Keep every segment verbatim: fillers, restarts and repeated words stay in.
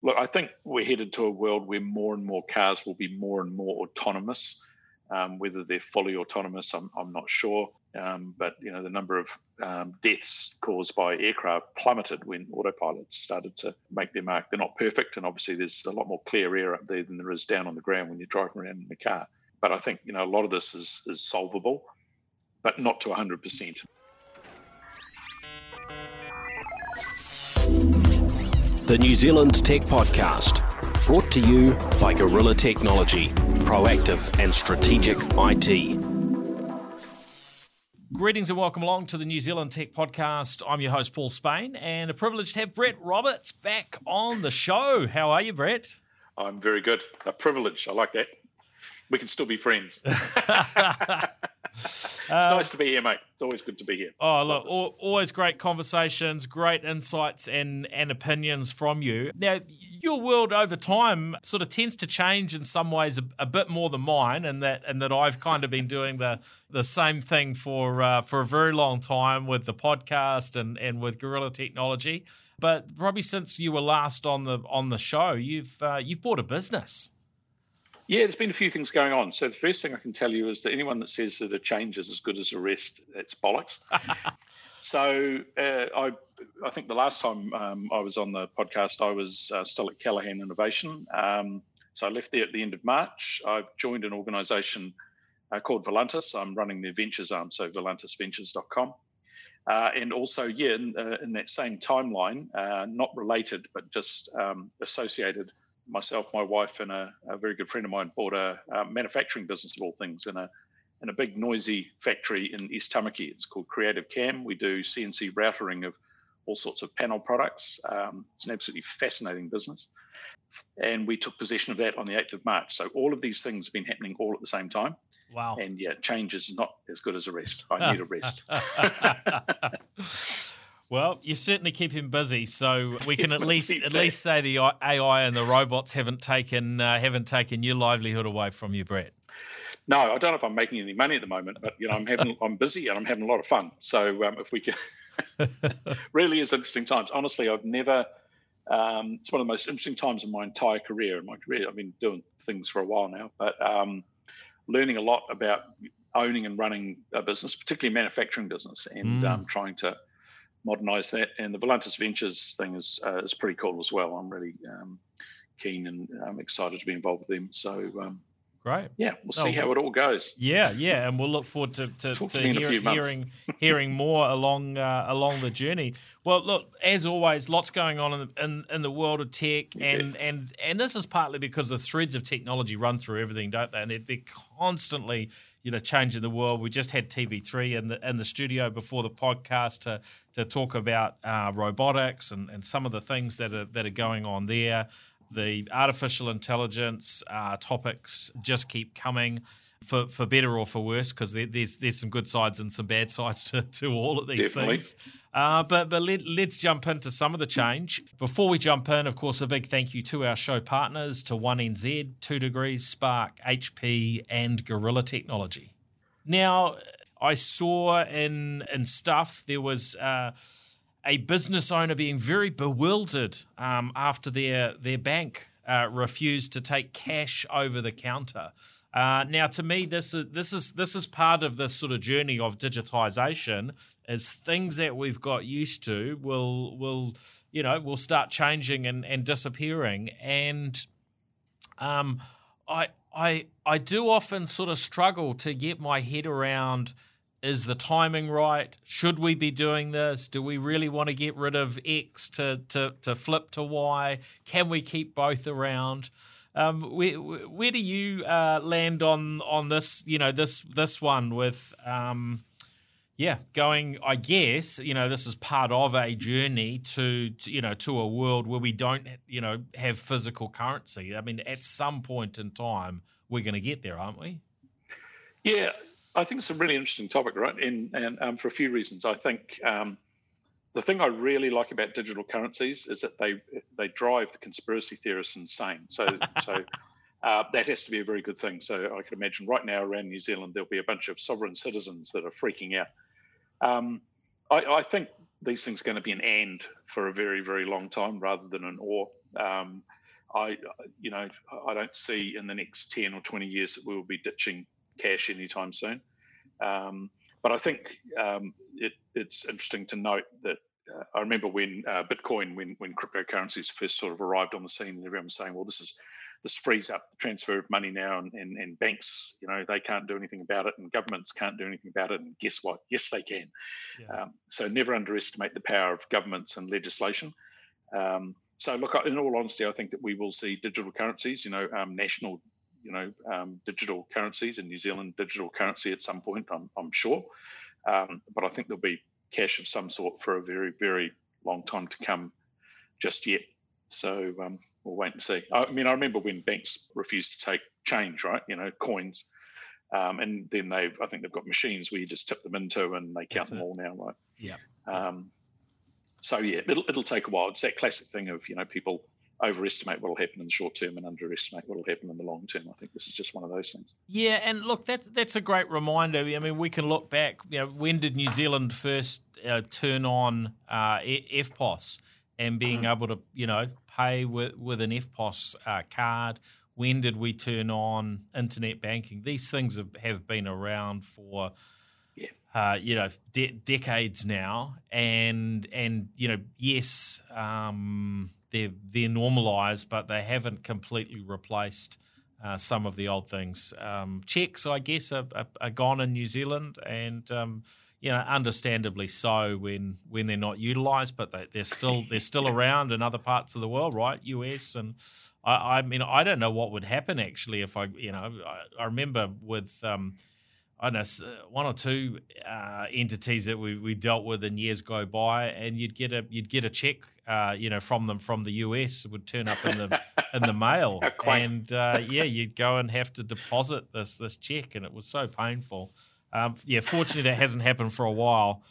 Look, I think we're headed to a world where more and more cars will be more and more autonomous. Um, whether they're fully autonomous, I'm, I'm not sure. Um, but you know, the number of um, deaths caused by aircraft plummeted when autopilots started to make their mark. They're not perfect, and obviously there's a lot more clear air up there than there is down on the ground when you're driving around in the car. But I think you know a lot of this is is solvable, but not to one hundred percent. The New Zealand Tech Podcast, brought to you by Gorilla Technology, proactive and strategic I T. Greetings and welcome along to the New Zealand Tech Podcast. I'm your host, Paul Spain, and a privilege to have Brett Roberts back on the show. How are you, Brett? I'm very good. A privilege. I like that. We can still be friends. It's um, nice to be here, mate. It's always good to be here. Oh, look, al- always great conversations, great insights and, and opinions from you. Now, your world over time sort of tends to change in some ways a, a bit more than mine, and that and that I've kind of been doing the the same thing for uh, for a very long time with the podcast and, and with Gorilla Technology. But probably since you were last on the on the show, you've uh, you've bought a business. Yeah, there's been a few things going on. So the first thing I can tell you is that anyone that says that a change is as good as a rest, that's bollocks. so uh, I I think the last time um, I was on the podcast, I was uh, still at Callaghan Innovation. Um, so I left there at the end of March. I've joined an organisation uh, called Volantis. I'm running their ventures arm, so volantis ventures dot com. Uh, and also, yeah, in, uh, in that same timeline, uh, not related, but just um, associated, myself, my wife, and a, a very good friend of mine bought a, a manufacturing business of all things in a in a big noisy factory in East Tamaki. It's called Creative Cam. We do C N C routering of all sorts of panel products. Um, it's an absolutely fascinating business. And we took possession of that on the eighth of March. So all of these things have been happening all at the same time. Wow. And yeah, change is not as good as a rest. I need a rest. Well, you certainly keep him busy, so we can at least at least say the A I and the robots haven't taken uh, haven't taken your livelihood away from you, Brett. No, I don't know if I'm making any money at the moment, but you know, I'm having I'm busy and I'm having a lot of fun. So um, if we can, really is interesting times. Honestly, I've never. Um, it's one of the most interesting times in my entire career. In my career, I've been doing things for a while now, but um, learning a lot about owning and running a business, particularly a manufacturing business, and mm. um, trying to modernise that. And the Volantis Ventures thing is uh, is pretty cool as well. I'm really um, keen and um, excited to be involved with them. So um, great, yeah, we'll see oh, how it all goes. Yeah, yeah, and we'll look forward to to, to, to hear, hearing hearing more along uh, along the journey. Well, look, as always, lots going on in the, in, in the world of tech, and, yeah. and and this is partly because the threads of technology run through everything, don't they? And they're, they're constantly, you know, changing the world. We just had T V three in the in the studio before the podcast to to talk about uh, robotics and, and some of the things that are that are going on there. The artificial intelligence uh, topics just keep coming, for, for better or for worse, because there, there's there's some good sides and some bad sides to, to all of these Definitely. things. Uh, but but let, let's jump into some of the change. Before we jump in, of course, a big thank you to our show partners, to one N Z, Two Degrees, Spark, H P, and Gorilla Technology. Now, I saw in in stuff there was uh, a business owner being very bewildered um, after their their bank uh, refused to take cash over the counter. Uh, now, to me, this is this is this is part of this sort of journey of digitization. Is things that we've got used to will will you know will start changing and, and disappearing. And um, I I I do often sort of struggle to get my head around: is the timing right? Should we be doing this? Do we really want to get rid of X to to to flip to Y? Can we keep both around? Um, where where do you uh, land on on this? You know, this this one with um, yeah, going. I guess you know this is part of a journey to, to you know to a world where we don't you know have physical currency. I mean, at some point in time, we're going to get there, aren't we? Yeah, I think it's a really interesting topic, right? And and um, for a few reasons, I think. Um, The thing I really like about digital currencies is that they they drive the conspiracy theorists insane. So so uh, that has to be a very good thing. So I can imagine right now around New Zealand there'll be a bunch of sovereign citizens that are freaking out. Um, I, I think these things are going to be an and for a very very long time rather than an or. Um, I, you know, I don't see in the next ten or twenty years that we will be ditching cash anytime soon. Um, but I think um, it, it's interesting to note that uh, I remember when uh, Bitcoin, when when cryptocurrencies first sort of arrived on the scene, and everyone was saying, well, this is this frees up the transfer of money now, and, and, and banks, you know, they can't do anything about it, and governments can't do anything about it. And guess what? Yes, they can. Yeah. Um, so never underestimate the power of governments and legislation. Um, so look, in all honesty, I think that we will see digital currencies, you know, um, national, you know, um, digital currencies in New Zealand, digital currency at some point, I'm, I'm sure. Um, but I think there'll be cash of some sort for a very, very long time to come just yet. So um, we'll wait and see. I mean, I remember when banks refused to take change, right? You know, coins. Um, and then they've, I think they've got machines where you just tip them into and they count That's them it. all now, right? Yeah. Um, so, yeah, it'll, it'll take a while. It's that classic thing of, you know, people overestimate what will happen in the short term and underestimate what will happen in the long term. I think this is just one of those things. Yeah, and look, that's, that's a great reminder. I mean, we can look back, you know, when did New Zealand first uh, turn on uh, F P O S and being mm-hmm. able to, you know, pay with, with an F P O S uh, card? When did we turn on internet banking? These things have, have been around for, yeah. uh, you know, de- decades now. And, and you know, yes, um, they're, they're normalised, but they haven't completely replaced uh, some of the old things. Um, checks, I guess, are, are, are gone in New Zealand, and um, you know, understandably so when when they're not utilised, but they, they're still they're still around in other parts of the world, right? U S and I, I mean, I don't know what would happen actually if I, you know, I, I remember with um, I don't know one or two uh, entities that we, we dealt with in years go by, and you'd get a you'd get a check, uh, you know, from them from the U S. It would turn up in the in the mail, and uh, yeah, you'd go and have to deposit this this check, and it was so painful. Um, yeah, fortunately that hasn't happened for a while.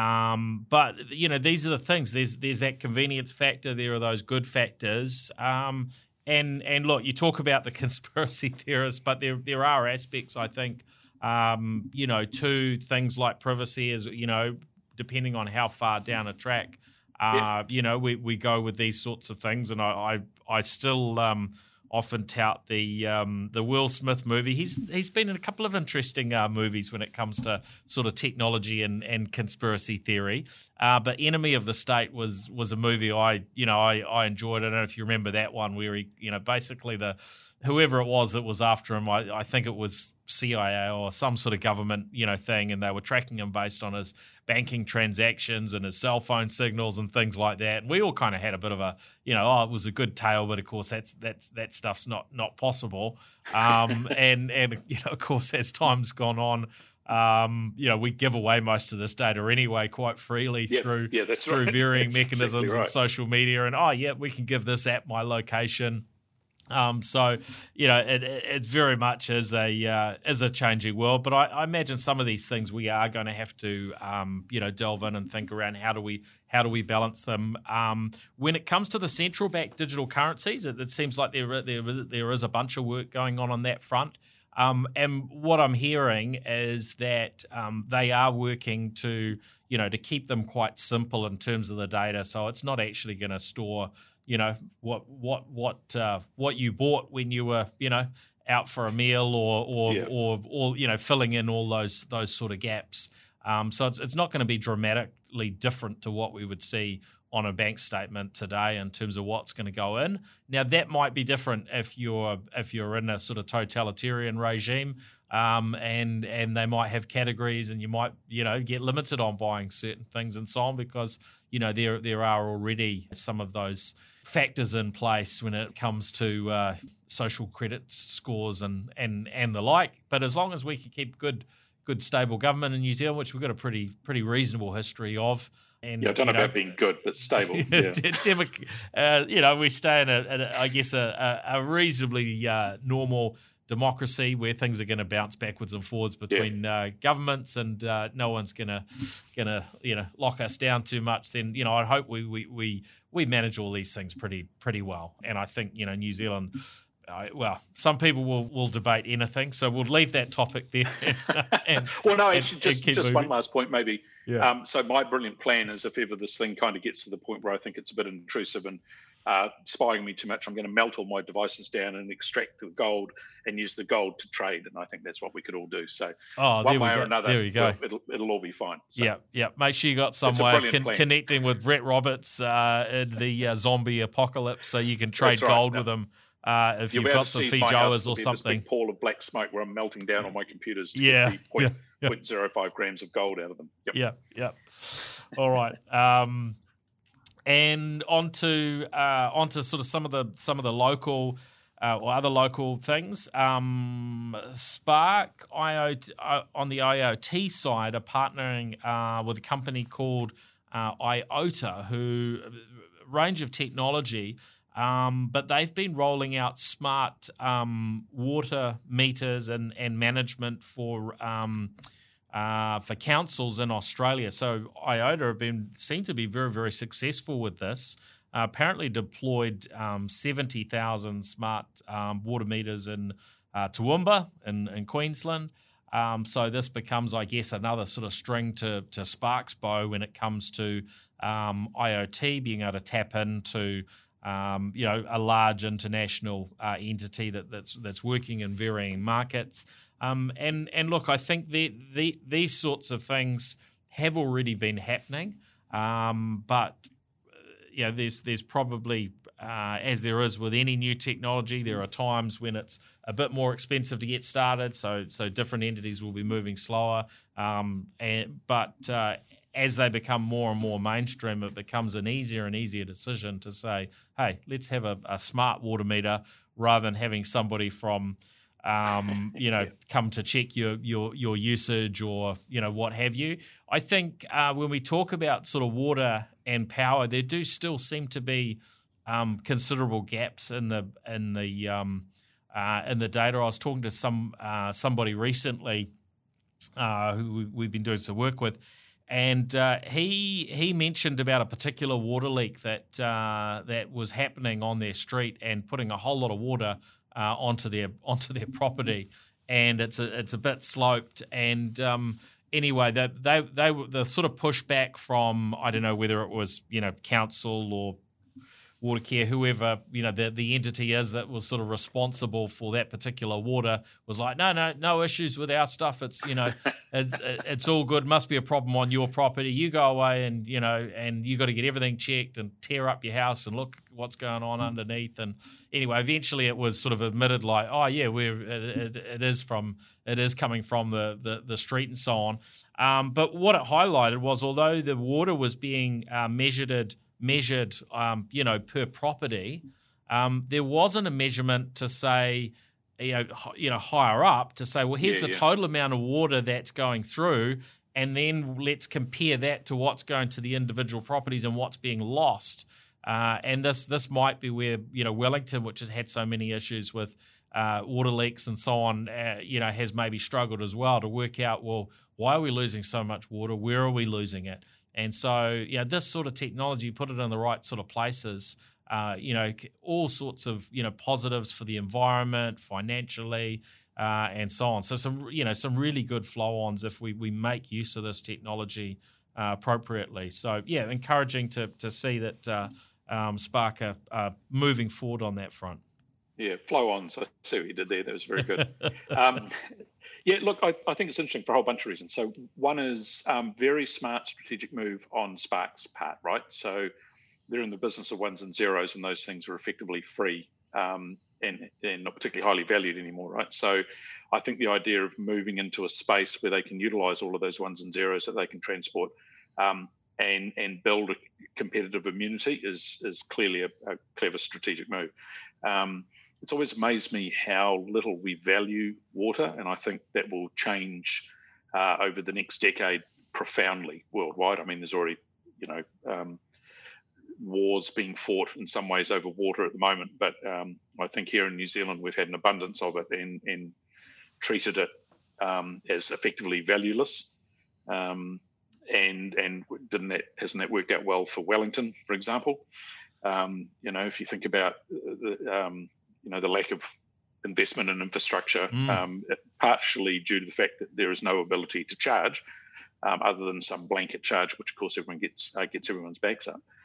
Um, but you know, these are the things. There's there's that convenience factor. There are those good factors. Um, and and look, you talk about the conspiracy theorists, but there there are aspects, I think, um, you know, to things like privacy, as you know, depending on how far down a track, uh, yeah. you know, we, we go with these sorts of things. And I I, I still um, often tout the um, the Will Smith movie. He's he's been in a couple of interesting uh, movies when it comes to sort of technology and, and conspiracy theory. Uh, but Enemy of the State was was a movie I you know I, I enjoyed. I don't know if you remember that one where he you know basically the whoever it was that was after him. I, I think it was C I A or some sort of government, you know, thing, and they were tracking him based on his banking transactions and his cell phone signals and things like that. And we all kind of had a bit of a, you know, oh, it was a good tale, but of course that's that's that stuff's not not possible. Um, and and you know, of course, as time's gone on, um, you know, we give away most of this data anyway quite freely yeah, through yeah, that's through right. varying that's mechanisms exactly right. and social media. And oh yeah, we can give this app my location. Um, so, you know, it, it very much is a uh, is a changing world. But I, I imagine some of these things we are going to have to, um, you know, delve in and think around how do we how do we balance them. Um, when it comes to the central bank digital currencies, it, it seems like there there there is a bunch of work going on on that front. Um, and what I'm hearing is that um, they are working to, you know, to keep them quite simple in terms of the data. So it's not actually going to store, you know, what what what uh, what you bought when you were, you know, out for a meal or or yeah. or, or you know, filling in all those those sort of gaps. Um, so it's it's not going to be dramatically different to what we would see on a bank statement today in terms of what's going to go in. Now that might be different if you're if you're in a sort of totalitarian regime, um, and and they might have categories, and you might you know get limited on buying certain things and so on, because you know there there are already some of those factors in place when it comes to uh, social credit scores and, and and the like. But as long as we can keep good good stable government in New Zealand, which we've got a pretty pretty reasonable history of. And, yeah, I don't know, know about being good, but stable. Yeah. Demo- uh, you know, we stay in, a, in a, I guess, a, a reasonably uh, normal democracy where things are going to bounce backwards and forwards between yeah. uh, governments, and uh, no one's going to, going to, you know, lock us down too much. Then, you know, I hope we we we we manage all these things pretty pretty well. And I think, you know, New Zealand. Uh, well, some people will, will debate anything, so we'll leave that topic there. and, well, no, and, actually, just, and just one last point, maybe. Yeah. Um, so my brilliant plan is, if ever this thing kind of gets to the point where I think it's a bit intrusive and uh, spying me too much, I'm going to melt all my devices down and extract the gold and use the gold to trade. And I think that's what we could all do. So oh, one way we or go. another, there we go. well, it'll, it'll all be fine. So. Yeah, yeah. Make sure you got some way of con- connecting with Brett Roberts uh, in the uh, zombie apocalypse so you can trade right, gold no. with him. Uh, if You'll you've got some Fijoas or something. This big pool of black smoke where I'm melting down on my computers to yeah, get the point, yeah, yeah. zero point zero five grams of gold out of them. Yep. Yeah, yeah. All right. Um, and onto uh, onto sort of some of the some of the local uh, or other local things. Um, Spark I O T, uh, on the I O T side are partnering uh, with a company called uh, IOTA, who range of technology. Um, but they've been rolling out smart um, water meters and, and management for um, uh, for councils in Australia. So IOTA have been seem to be very very successful with this. Uh, apparently deployed um, seventy thousand smart um, water meters in uh, Toowoomba in, in Queensland. Um, so this becomes, I guess, another sort of string to to Spark's bow when it comes to um, I O T being able to tap into. Um, you know, a large international uh, entity that, that's that's working in varying markets, um, and and look, I think the, the these sorts of things have already been happening, um, but you know, there's there's probably uh, as there is with any new technology, there are times when it's a bit more expensive to get started, so so different entities will be moving slower, um, and but. Uh, As they become more and more mainstream, it becomes an easier and easier decision to say, hey, let's have a, a smart water meter rather than having somebody from, um, you know, come to check your, your your usage or, you know, what have you. I think uh, when we talk about sort of water and power, there do still seem to be um, considerable gaps in the in the um, uh, in the data. I was talking to some uh, somebody recently uh, who we've been doing some work with. And uh, he he mentioned about a particular water leak that uh, that was happening on their street and putting a whole lot of water uh, onto their onto their property, and it's a it's a bit sloped. And um, anyway, they they they were the sort of pushback from, I don't know whether it was, you know, council or Watercare, whoever, you know, the, the entity is that was sort of responsible for that particular water, was like, no, no, no issues with our stuff. It's, you know, it's it's all good. Must be a problem on your property. You go away and, you know, and you got to get everything checked and tear up your house and look what's going on underneath. And anyway, eventually it was sort of admitted like, oh yeah, we're it, it, it is from it is coming from the the, the street and so on. Um, but what it highlighted was, although the water was being uh, measured. measured, um, you know, per property, um, there wasn't a measurement to say, you know, h- you know, higher up to say, well, here's yeah, the yeah. total amount of water that's going through, and then let's compare that to what's going to the individual properties and what's being lost. Uh, and this this might be where, you know, Wellington, which has had so many issues with uh, water leaks and so on, uh, you know, has maybe struggled as well to work out, well, why are we losing so much water? Where are we losing it? And so, you know, this sort of technology, put it in the right sort of places, uh, you know, all sorts of, you know, positives for the environment, financially, uh, and so on. So some, you know, some really good flow-ons if we, we make use of this technology uh, appropriately. So, yeah, encouraging to to see that uh, um, Spark are, are moving forward on that front. Yeah, flow-ons. I see what you did there. That was very good. um, Yeah, look, I, I think it's interesting for a whole bunch of reasons. So one is um, very smart strategic move on Spark's part, right? So they're in the business of ones and zeros, and those things are effectively free um, and, and not particularly highly valued anymore, right? So I think the idea of moving into a space where they can utilize all of those ones and zeros that they can transport um, and and build a competitive immunity is is clearly a, a clever strategic move. Um, It's always amazed me how little we value water, and I think that will change uh, over the next decade profoundly worldwide. I mean, there's already, you know, um, wars being fought in some ways over water at the moment, but um, I think here in New Zealand we've had an abundance of it and, and treated it um, as effectively valueless. Um, and and didn't that hasn't that worked out well for Wellington, for example? Um, you know, if you think about the um, you know, the lack of investment in infrastructure, mm. um, partially due to the fact that there is no ability to charge, um, other than some blanket charge, which of course everyone gets uh, gets everyone's backs up.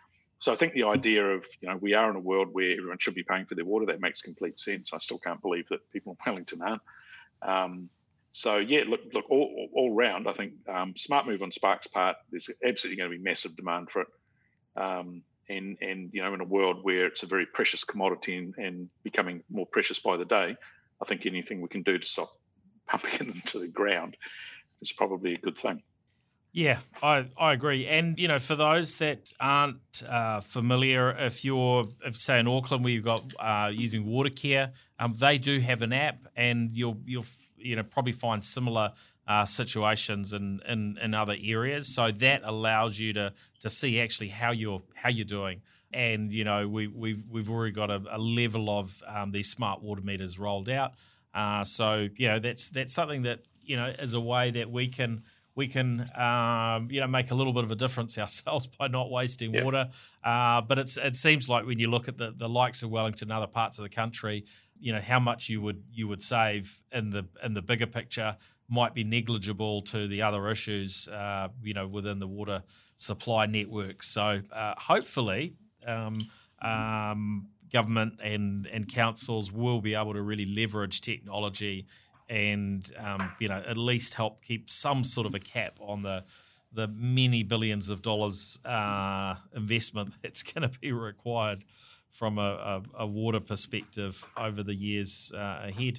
So I think the idea of, you know, we are in a world where everyone should be paying for their water, that makes complete sense. I still can't believe that people in Wellington aren't. Um, so, yeah, look, look all, all round, I think um, smart move on Spark's part, there's absolutely going to be massive demand for it. Um, and, and, you know, in a world where it's a very precious commodity and, and becoming more precious by the day, I think anything we can do to stop pumping it into the ground is probably a good thing. Yeah, I, I agree. And, you know, for those that aren't uh, familiar, if you're, if say in Auckland where you've got uh, using Watercare, um, they do have an app, and you'll, you'll you know, probably find similar uh, situations in, in, in other areas. So that allows you to to see actually how you're how you're doing. And, you know, we, we've we've already got a, a level of um, these smart water meters rolled out. Uh, so, you know, that's that's something that, you know, is a way that we can we can um, you know, make a little bit of a difference ourselves by not wasting yeah. water. Uh, but it's it seems like when you look at the, the likes of Wellington and other parts of the country, you know, how much you would you would save in the in the bigger picture might be negligible to the other issues, uh, you know, within the water supply network. So uh, hopefully um, um, government and, and councils will be able to really leverage technology and, um, you know, at least help keep some sort of a cap on the the many billions of dollars uh, investment that's going to be required from a, a, a water perspective over the years uh, ahead.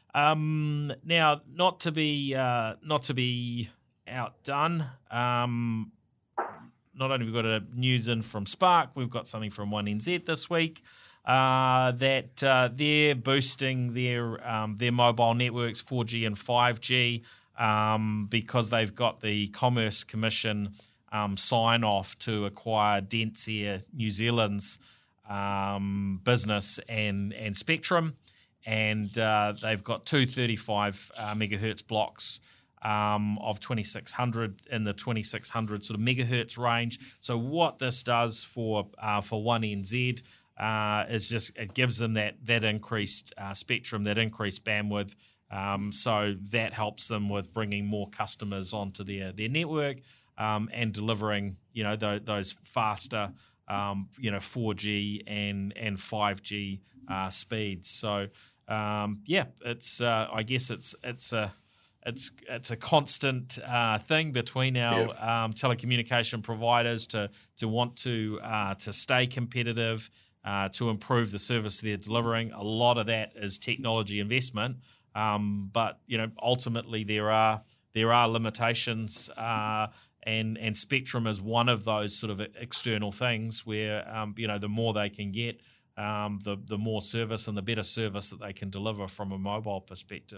Um, now, not to be uh, not to be outdone, um, not only have we got a news in from Spark, we've got something from one N Z this week uh, that uh, they're boosting their um, their mobile networks four G and five G um, because they've got the Commerce Commission um, sign off to acquire Dentsair New Zealand's um, business and and Spectrum. And uh, they've got two thirty-five uh, megahertz blocks um, of twenty-six hundred in the twenty-six hundred sort of megahertz range. So what this does for uh, for one N Z uh, is just it gives them that that increased uh, spectrum, that increased bandwidth. Um, so that helps them with bringing more customers onto their their network um, and delivering, you know, th- those faster um, you know four G and and five G uh, speeds. So Um, yeah, it's. Uh, I guess it's it's a it's it's a constant uh, thing between our yeah. um, telecommunication providers to to want to uh, to stay competitive, uh, to improve the service they're delivering. A lot of that is technology investment, um, but you know ultimately there are there are limitations, uh, and and spectrum is one of those sort of external things where um, you know the more they can get. Um, the the more service and the better service that they can deliver from a mobile perspective.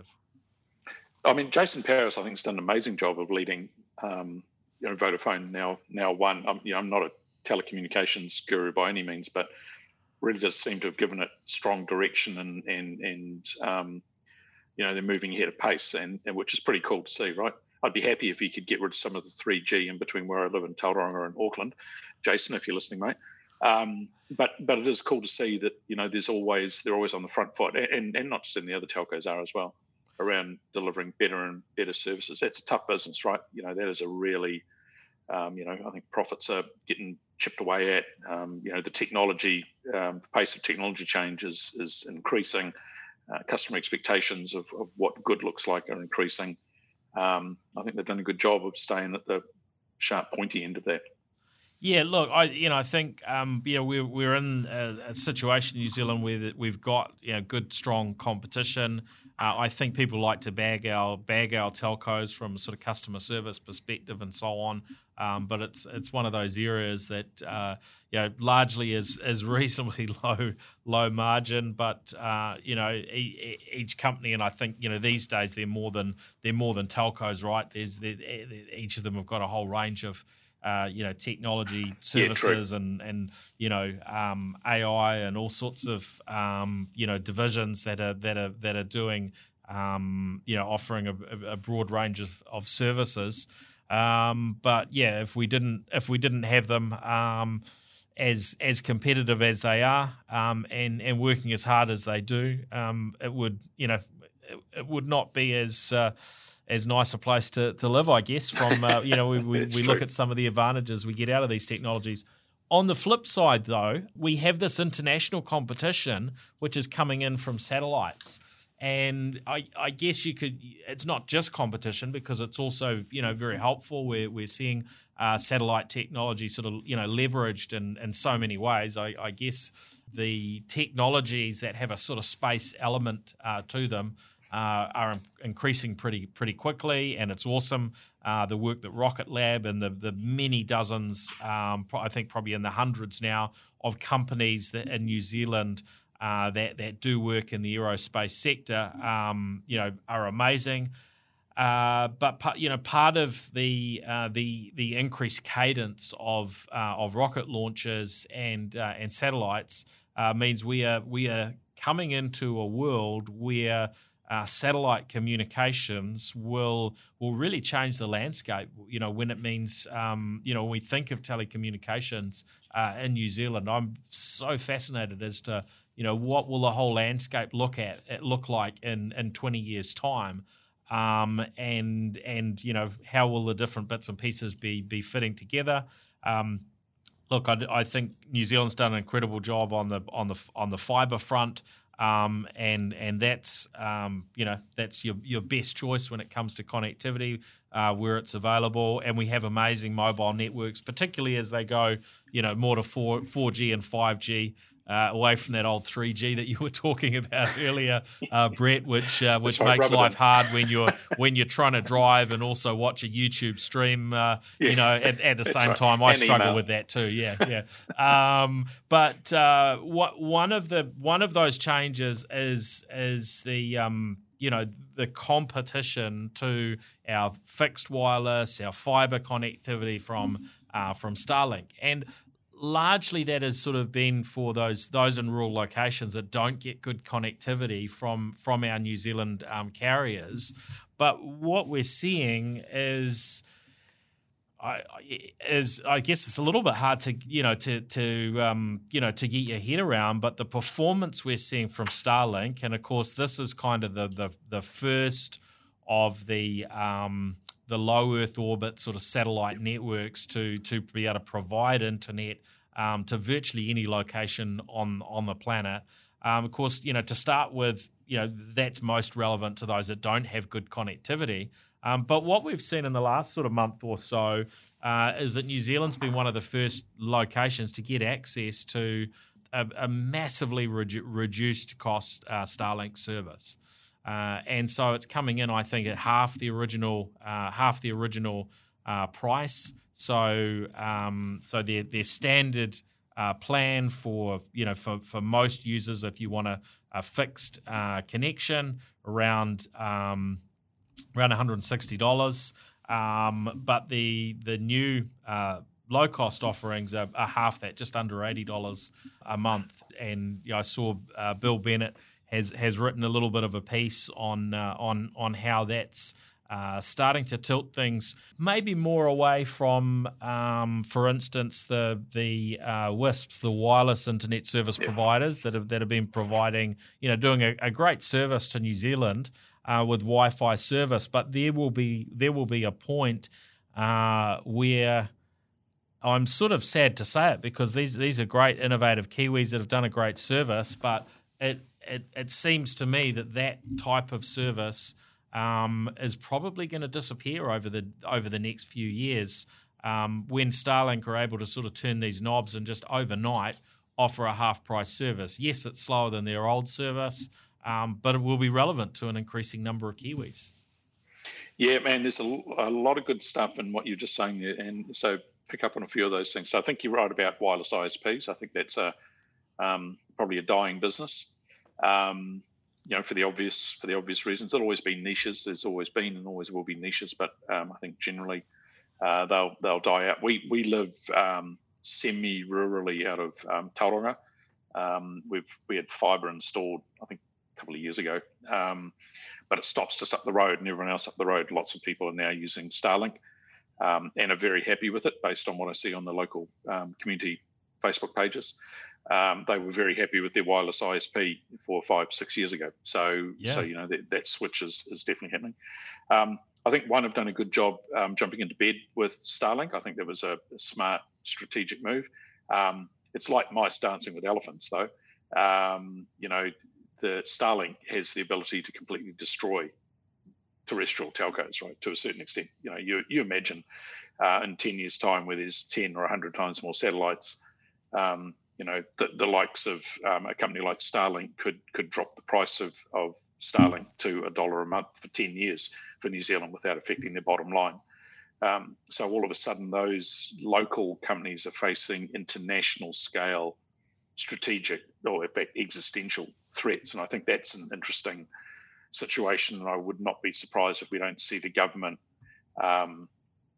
I mean, Jason Paris, I think, has done an amazing job of leading, um, you know, Vodafone now now one. I'm, you know, I'm not a telecommunications guru by any means, but really does seem to have given it strong direction and and and um, you know they're moving ahead of pace, and, and which is pretty cool to see, right? I'd be happy if he could get rid of some of the three G in between where I live in Tauranga and Auckland. Jason, if you're listening, mate. Um, but but it is cool to see that you know there's always they're always on the front foot, and and not just in the other telcos are as well, around delivering better and better services. That's a tough business, right? You know that is a really um, you know I think profits are getting chipped away at. Um, you know the technology, um, the pace of technology change is is increasing. Uh, customer expectations of, of what good looks like are increasing. Um, I think they've done a good job of staying at the sharp, pointy end of that. Yeah, look, I you know I think um, you know we're we're in a, a situation in New Zealand where we've got you know good strong competition. Uh, I think people like to bag our bag our telcos from a sort of customer service perspective and so on. Um, but it's it's one of those areas that uh, you know largely is is reasonably low low margin. But uh, you know e- each company, and I think you know these days they're more than they're more than telcos, right? There's each of them have got a whole range of Uh, you know, technology services yeah, and, and, you know, um, A I and all sorts of, um, you know, divisions that are, that are, that are doing, um, you know, offering a, a broad range of, of services. Um, but yeah, if we didn't, if we didn't have them, um, as, as competitive as they are, um, and, and working as hard as they do, um, it would, you know, it, it would not be as, uh, as nice a place to, to live, I guess, from, uh, you know, we, we, we look at some of the advantages we get out of these technologies. On the flip side, though, we have this international competition which is coming in from satellites. And I, I guess you could, it's not just competition because it's also, you know, very helpful. We're, we're seeing uh, satellite technology sort of, you know, leveraged in, in so many ways. I, I guess the technologies that have a sort of space element uh, to them uh, are increasing pretty pretty quickly, and it's awesome. Uh, the work that Rocket Lab and the, the many dozens, um, I think probably in the hundreds now, of companies that in New Zealand Uh, that that do work in the aerospace sector, um, you know, are amazing. Uh, but you know, part of the uh, the the increased cadence of uh, of rocket launches and uh, and satellites uh, means we are we are coming into a world where uh, satellite communications will will really change the landscape. You know, when it means um, you know, when we think of telecommunications uh, in New Zealand, I'm so fascinated as to, you know, what will the whole landscape look at it look like in, in twenty years' time, um, and and you know, how will the different bits and pieces be be fitting together? Um, look, I, I think New Zealand's done an incredible job on the on the on the fibre front, um, and and that's um, you know, that's your your best choice when it comes to connectivity uh, where it's available, and we have amazing mobile networks, particularly as they go, you know, more to four four G and five G. Uh, away from that old three G that you were talking about earlier, uh, Brett, which uh, which right, makes life in. hard when you're when you're trying to drive and also watch a YouTube stream. Uh, yeah. You know, at, at the same right. time, I and struggle email. with that too. Yeah, yeah. um, but uh, what one of the one of those changes is is the um, you know, the competition to our fixed wireless, our fibre connectivity from uh, from Starlink. And largely that has sort of been for those those in rural locations that don't get good connectivity from from our New Zealand um, carriers. But what we're seeing is, I is I guess it's a little bit hard to you know to to um, you know to get your head around. But the performance we're seeing from Starlink, and of course this is kind of the the, the first of the um, the low Earth orbit sort of satellite networks to to be able to provide internet um, to virtually any location on on the planet. Um, of course, you know, to start with, you know, that's most relevant to those that don't have good connectivity. Um, but what we've seen in the last sort of month or so uh, is that New Zealand's been one of the first locations to get access to a, a massively redu- reduced cost uh, Starlink service. Uh, and so it's coming in, I think, at half the original uh, half the original uh, price. So um, so their their standard uh, plan for you know for, for most users, if you want a, a fixed uh, connection, around um, around one hundred sixty dollars. Um, but the the new uh, low cost offerings are, are half that, just under eighty dollars a month. And you know, I saw uh, Bill Bennett has has written a little bit of a piece on uh, on on how that's uh, starting to tilt things maybe more away from, um, for instance, the the uh, W I S Ps, the wireless internet service providers that have that have been providing, you know, doing a, a great service to New Zealand uh, with Wi-Fi service. But there will be there will be a point uh, where I'm sort of sad to say it, because these these are great innovative Kiwis that have done a great service, but it It, it seems to me that that type of service um, is probably going to disappear over the over the next few years um, when Starlink are able to sort of turn these knobs and just overnight offer a half-price service. Yes, it's slower than their old service, um, but it will be relevant to an increasing number of Kiwis. Yeah, man, there's a, a lot of good stuff in what you're just saying there, and so pick up on a few of those things. So I think you're right about wireless I S Ps. I think that's a um, probably a dying business. Um, you know, for the obvious for the obvious reasons. There'll always be niches. There's always been and always will be niches, but um, I think generally uh, they'll they'll die out. We we live um, semi-rurally out of um, Tauranga. Um, we've we had fibre installed, I think, a couple of years ago, um, but it stops just up the road, and everyone else up the road. Lots of people are now using Starlink um, and are very happy with it, based on what I see on the local um, community Facebook pages. Um, they were very happy with their wireless I S P four, five, six years ago. So, yeah. so you know that, that switch is, is definitely happening. Um, I think One have done a good job um, jumping into bed with Starlink. I think that was a, a smart strategic move. Um, it's like mice dancing with elephants, though. Um, you know, the Starlink has the ability to completely destroy terrestrial telcos, right, to a certain extent. You know, you, you imagine uh, in ten years' time where there's ten or one hundred times more satellites, um, you know, the, the likes of um, a company like Starlink could could drop the price of, of Starlink to a dollar a month for ten years for New Zealand without affecting their bottom line. Um, so all of a sudden, those local companies are facing international scale strategic, or in fact existential threats. And I think that's an interesting situation. And I would not be surprised if we don't see the government um,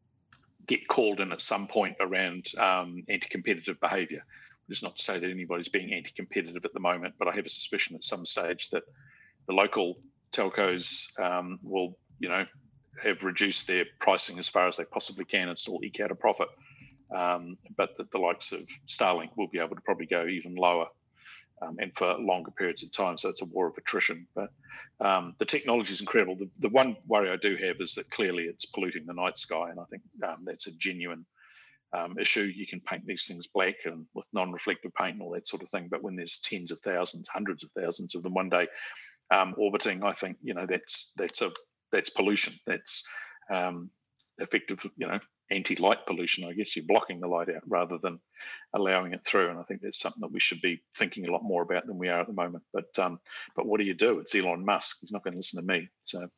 get called in at some point around um, anti-competitive behaviour. It's not to say that anybody's being anti-competitive at the moment, but I have a suspicion at some stage that the local telcos um, will, you know, have reduced their pricing as far as they possibly can and still eke out a profit. Um, but the, the likes of Starlink will be able to probably go even lower um, and for longer periods of time. So it's a war of attrition. But um, the technology is incredible. The, the one worry I do have is that clearly it's polluting the night sky, and I think um, that's a genuine um, issue. You can paint these things black and with non-reflective paint and all that sort of thing. But when there's tens of thousands, hundreds of thousands of them one day um, orbiting, I think you know that's that's a that's pollution. That's um, effective, you know, anti-light pollution. I guess you're blocking the light out rather than allowing it through. And I think that's something that we should be thinking a lot more about than we are at the moment. But um, but what do you do? It's Elon Musk. He's not going to listen to me. So.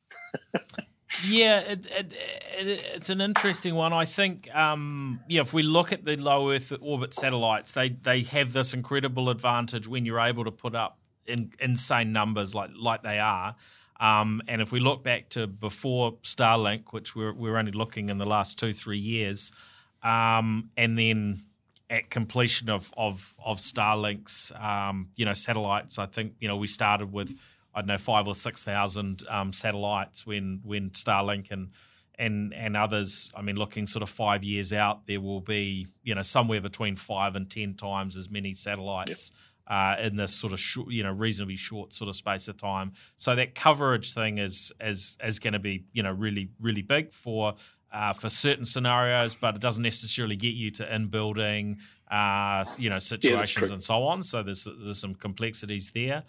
Yeah, it, it, it, it's an interesting one. I think, um, yeah, if we look at the low Earth orbit satellites, they they have this incredible advantage when you're able to put up in, insane numbers like like they are. Um, and if we look back to before Starlink, which we're, we're only looking in the last two, three years, um, and then at completion of of, of Starlink's, um, you know, satellites, I think, you know, we started with, I don't know, five or six thousand um, satellites when when Starlink and and and others. I mean, looking sort of five years out, there will be, you know, somewhere between five and ten times as many satellites. Yep. Uh, in this sort of short, you know, reasonably short sort of space of time. So that coverage thing is is is going to be, you know, really really big for uh, for certain scenarios, but it doesn't necessarily get you to in building, uh, you know, situations yeah, and so on. So there's there's some complexities there.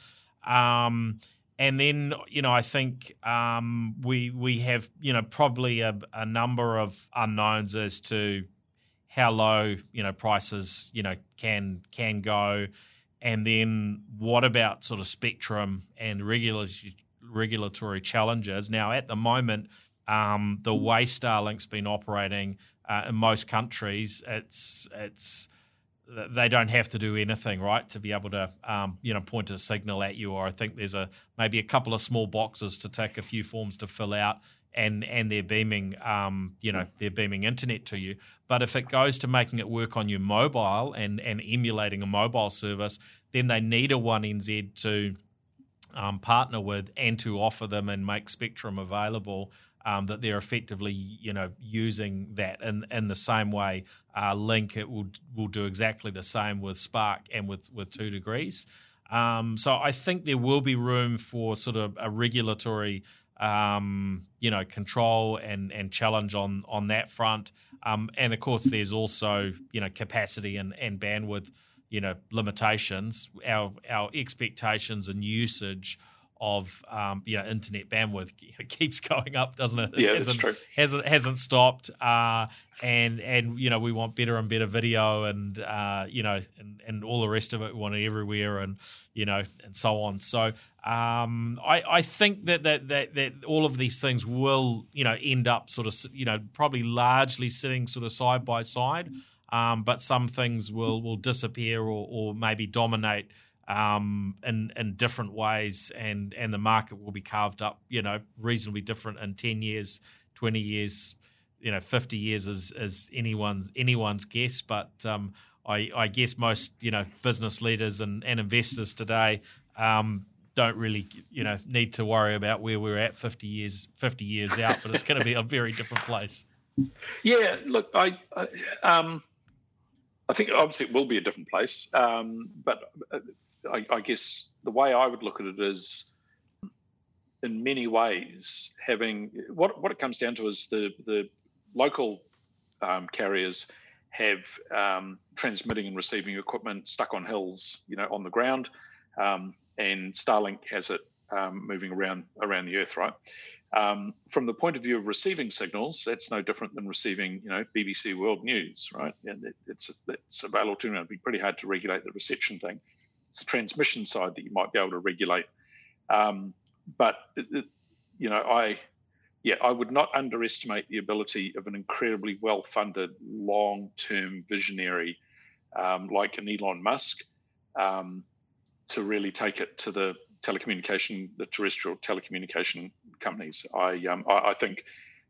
Um, and then, you know, I think um, we we have, you know, probably a, a number of unknowns as to how low, you know, prices, you know, can can go. And then what about sort of spectrum and regulatory regulatory challenges? Now, at the moment, um, the way Starlink's been operating uh, in most countries, it's it's they don't have to do anything, right, to be able to um, you know point a signal at you. Or I think there's a maybe a couple of small boxes to tick, a few forms to fill out, and and they're beaming um, you know they're beaming internet to you. But if it goes to making it work on your mobile and, and emulating a mobile service, then they need a one N Z to um, partner with and to offer them and make spectrum available um, that they're effectively, you know, using that in, in the same way. Uh, Link it will will do exactly the same with Spark and with with two degrees. Um, so I think there will be room for sort of a regulatory Um, you know, control and, and challenge on on that front. Um, and, of course, there's also, you know, capacity and, and bandwidth, you know, limitations. Our our expectations and usage of, um, you know, internet bandwidth keeps going up, doesn't it? Yeah, it that's hasn't, true. Hasn't, hasn't stopped. Uh, and, and, you know, we want better and better video and, uh, you know, and, and all the rest of it. We want it everywhere and, you know, and so on. So um, I, I think that, that, that, that all of these things will, you know, end up sort of, you know, probably largely sitting sort of side by side. Um, but some things will, will disappear or, or maybe dominate um, in in different ways, and, and the market will be carved up, you know, reasonably different in ten years, twenty years, you know, fifty years is, is anyone's anyone's guess. But um, I, I guess most, you know, business leaders and, and investors today um, don't really, you know, need to worry about where we're at fifty years fifty years out, but it's going to be a very different place. Yeah, look, I, I um, I think obviously it will be a different place, um, but I, I guess the way I would look at it is, in many ways, having what what it comes down to is the the local um, carriers have um, transmitting and receiving equipment stuck on hills, you know, on the ground, um, and Starlink has it um, moving around around the Earth, right? Um, from the point of view of receiving signals, that's no different than receiving, you know, B B C World News, right? And it, it's it's available to you. It'd be pretty hard to regulate the reception thing. It's the transmission side that you might be able to regulate. Um, but it, it, you know, I yeah, I would not underestimate the ability of an incredibly well-funded, long-term visionary um, like an Elon Musk um, to really take it to the telecommunication, the terrestrial telecommunication companies. I um, I, I think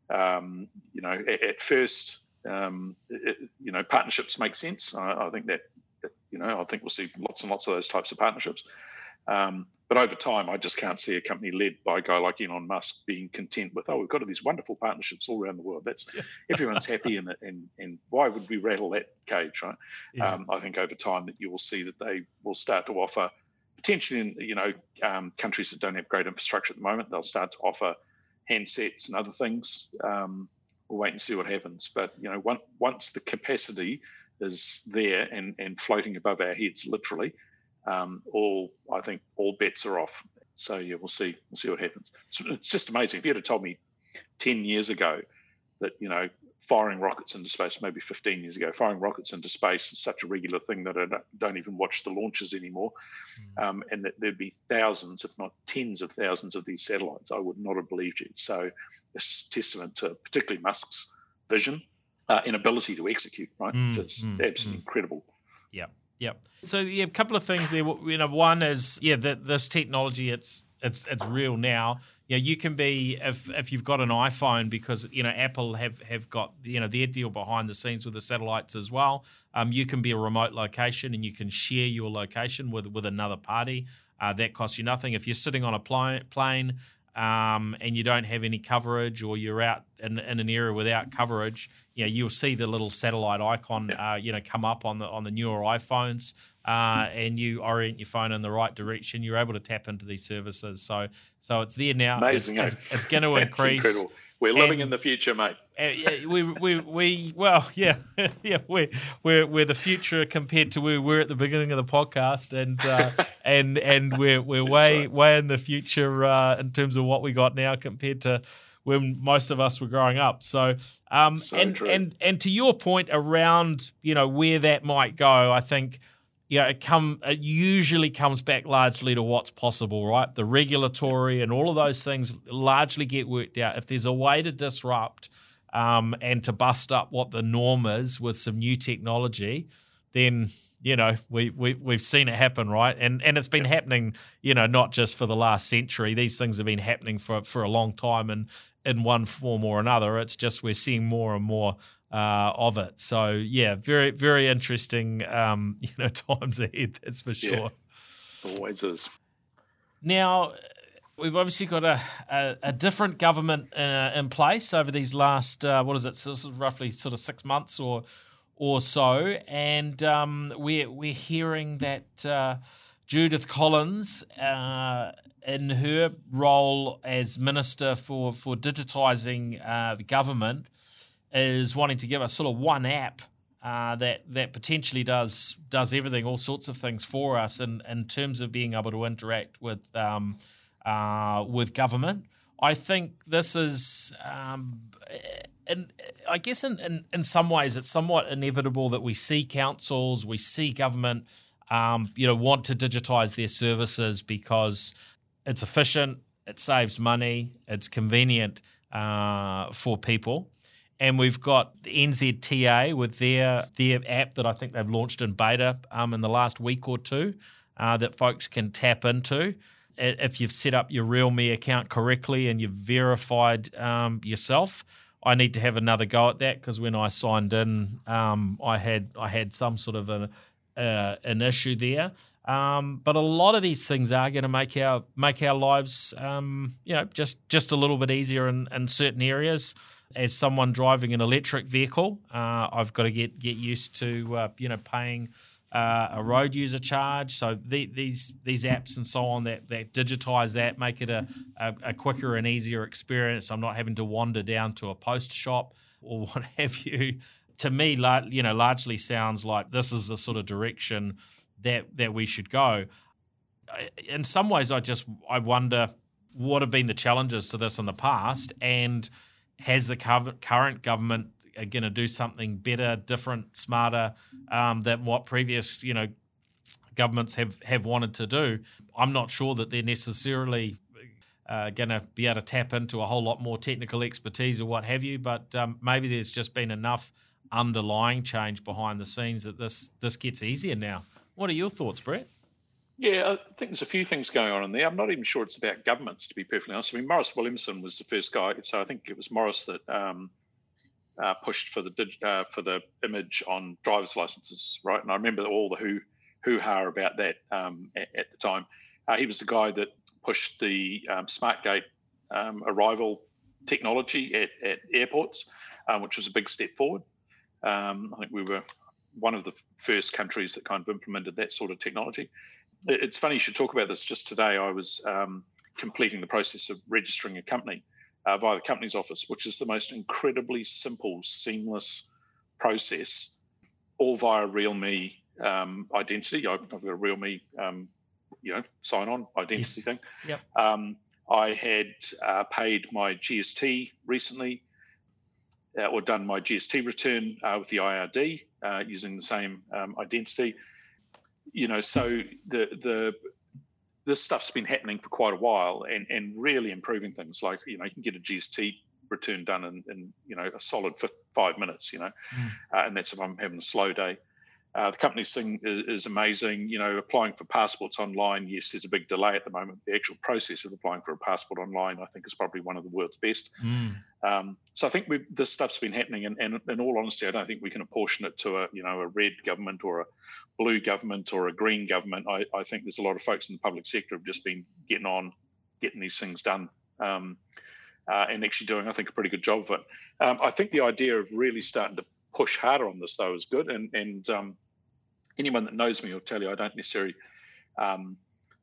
um, you know at, at first um, it, you know partnerships make sense. I, I think that, that you know I think we'll see lots and lots of those types of partnerships. Um, but over time, I just can't see a company led by a guy like Elon Musk being content with, oh, we've got all these wonderful partnerships all around the world. That's everyone's happy, and and and why would we rattle that cage, right? Yeah. Um, I think over time that you will see that they will start to offer. Potentially in you know um, countries that don't have great infrastructure at the moment, they'll start to offer handsets and other things. Um, we'll wait and see what happens. But you know, once once the capacity is there and and floating above our heads, literally, um, all I think all bets are off. So yeah, we'll see. We'll see what happens. So it's just amazing. If you had told me ten years ago that you know firing rockets into space, maybe fifteen years ago, firing rockets into space is such a regular thing that I don't, don't even watch the launches anymore. Mm. Um, and that there'd be thousands, if not tens of thousands of these satellites. I would not have believed you. So it's testament to particularly Musk's vision uh, and ability to execute, right? Mm, It's mm, absolutely mm. incredible. Yeah, yeah. So yeah, a couple of things there. You know, one is, yeah, that this technology, it's it's it's real now. You know, you can be, if if you've got an iPhone, because, you know, Apple have, have got, you know, their deal behind the scenes with the satellites as well. Um, you can be a remote location and you can share your location with, with another party. Uh, that costs you nothing. If you're sitting on a pl- plane um, and you don't have any coverage, or you're out in, in an area without coverage, you know, you'll see the little satellite icon, uh, you know, come up on the on the newer iPhones, uh, and you orient your phone in the right direction. You're able to tap into these services. So, so it's there now. Amazing. It's, it's, it's going to increase. Incredible. We're living and, in the future, mate. Uh, yeah, we, we, we, well, yeah, yeah, we're, we're, we're the future compared to where we were at the beginning of the podcast, and uh, and and we're we're way right. way in the future uh, in terms of what we got now compared to when most of us were growing up. So, um, so and true. and and to your point around, you know, where that might go, I think, you know, it come it usually comes back largely to what's possible, right? The regulatory and all of those things largely get worked out. If there's a way to disrupt um, and to bust up what the norm is with some new technology, then, you know, we, we, we've seen it happen, right? And and it's been happening, you know, not just for the last century. These things have been happening for, for a long time, and in one form or another. It's just we're seeing more and more uh, of it. So, yeah, very, very interesting, um, you know, times ahead, that's for sure. Yeah, always is. Now, we've obviously got a, a, a different government uh, in place over these last, uh, what is it, so roughly sort of six months or or so, and um, we're we're hearing that uh, Judith Collins, uh, in her role as Minister for for digitising uh, the government, is wanting to give us sort of one app uh, that that potentially does does everything, all sorts of things for us in, in terms of being able to interact with um, uh, with government. I think this is, um, and I guess in, in, in some ways it's somewhat inevitable that we see councils, we see government, um, you know, want to digitise their services because it's efficient, it saves money, it's convenient uh, for people. And we've got the N Z T A with their their app that I think they've launched in beta um, in the last week or two uh, that folks can tap into. If you've set up your RealMe account correctly and you've verified um, yourself, I need to have another go at that, because when I signed in, um, I had I had some sort of a, uh, an issue there. Um, but a lot of these things are going to make our make our lives, um, you know, just just a little bit easier in, in certain areas. As someone driving an electric vehicle, uh, I've got to get get used to uh, you know paying uh, a road user charge. So the, these these apps and so on that, that digitise that, make it a, a, a quicker and easier experience. I'm not having to wander down to a post shop or what have you to me, la- you know, largely sounds like this is the sort of direction that that we should go. In some ways, I just I wonder what have been the challenges to this in the past, and has the current government going to do something better, different, smarter um, than what previous, you know, governments have, have wanted to do? I'm not sure that they're necessarily uh, going to be able to tap into a whole lot more technical expertise or what have you, but um, maybe there's just been enough underlying change behind the scenes that this this gets easier now. What are your thoughts, Brett? Yeah, I think there's a few things going on in there. I'm not even sure it's about governments, to be perfectly honest. I mean, Maurice Williamson was the first guy, so I think it was Maurice that um, uh, pushed for the uh, for the image on driver's licenses, right? And I remember all the hoo hoo ha about that um, at, at the time. Uh, he was the guy that pushed the um, SmartGate um, arrival technology at, at airports, um, which was a big step forward. Um, I think we were one of the first countries that kind of implemented that sort of technology. It's funny you should talk about this. Just today, I was um, completing the process of registering a company uh, via the company's office, which is the most incredibly simple, seamless process, all via RealMe um, identity. I've, I've got a RealMe, um, you know, sign-on identity yes. thing. Yep. Um, I had uh, paid my G S T recently, uh, or done my G S T return uh, with the I R D uh, using the same um, identity. You know, so the the this stuff's been happening for quite a while, and, and really improving things. Like, you know, you can get a G S T return done in, in you know, a solid five minutes. You know, mm. uh, and that's if I'm having a slow day. Uh, the company's thing is, is amazing. You know, applying for passports online, yes, there's a big delay at the moment. The actual process of applying for a passport online, I think, is probably one of the world's best. Mm. Um, so I think we've, this stuff's been happening, and, and in all honesty, I don't think we can apportion it to a you know a red government or a blue government or a green government. I, I think there's a lot of folks in the public sector have just been getting on, getting these things done, um, uh, and actually doing, I think, a pretty good job of it. Um, I think the idea of really starting to push harder on this, though, is good. And and um, anyone that knows me will tell you I don't necessarily um,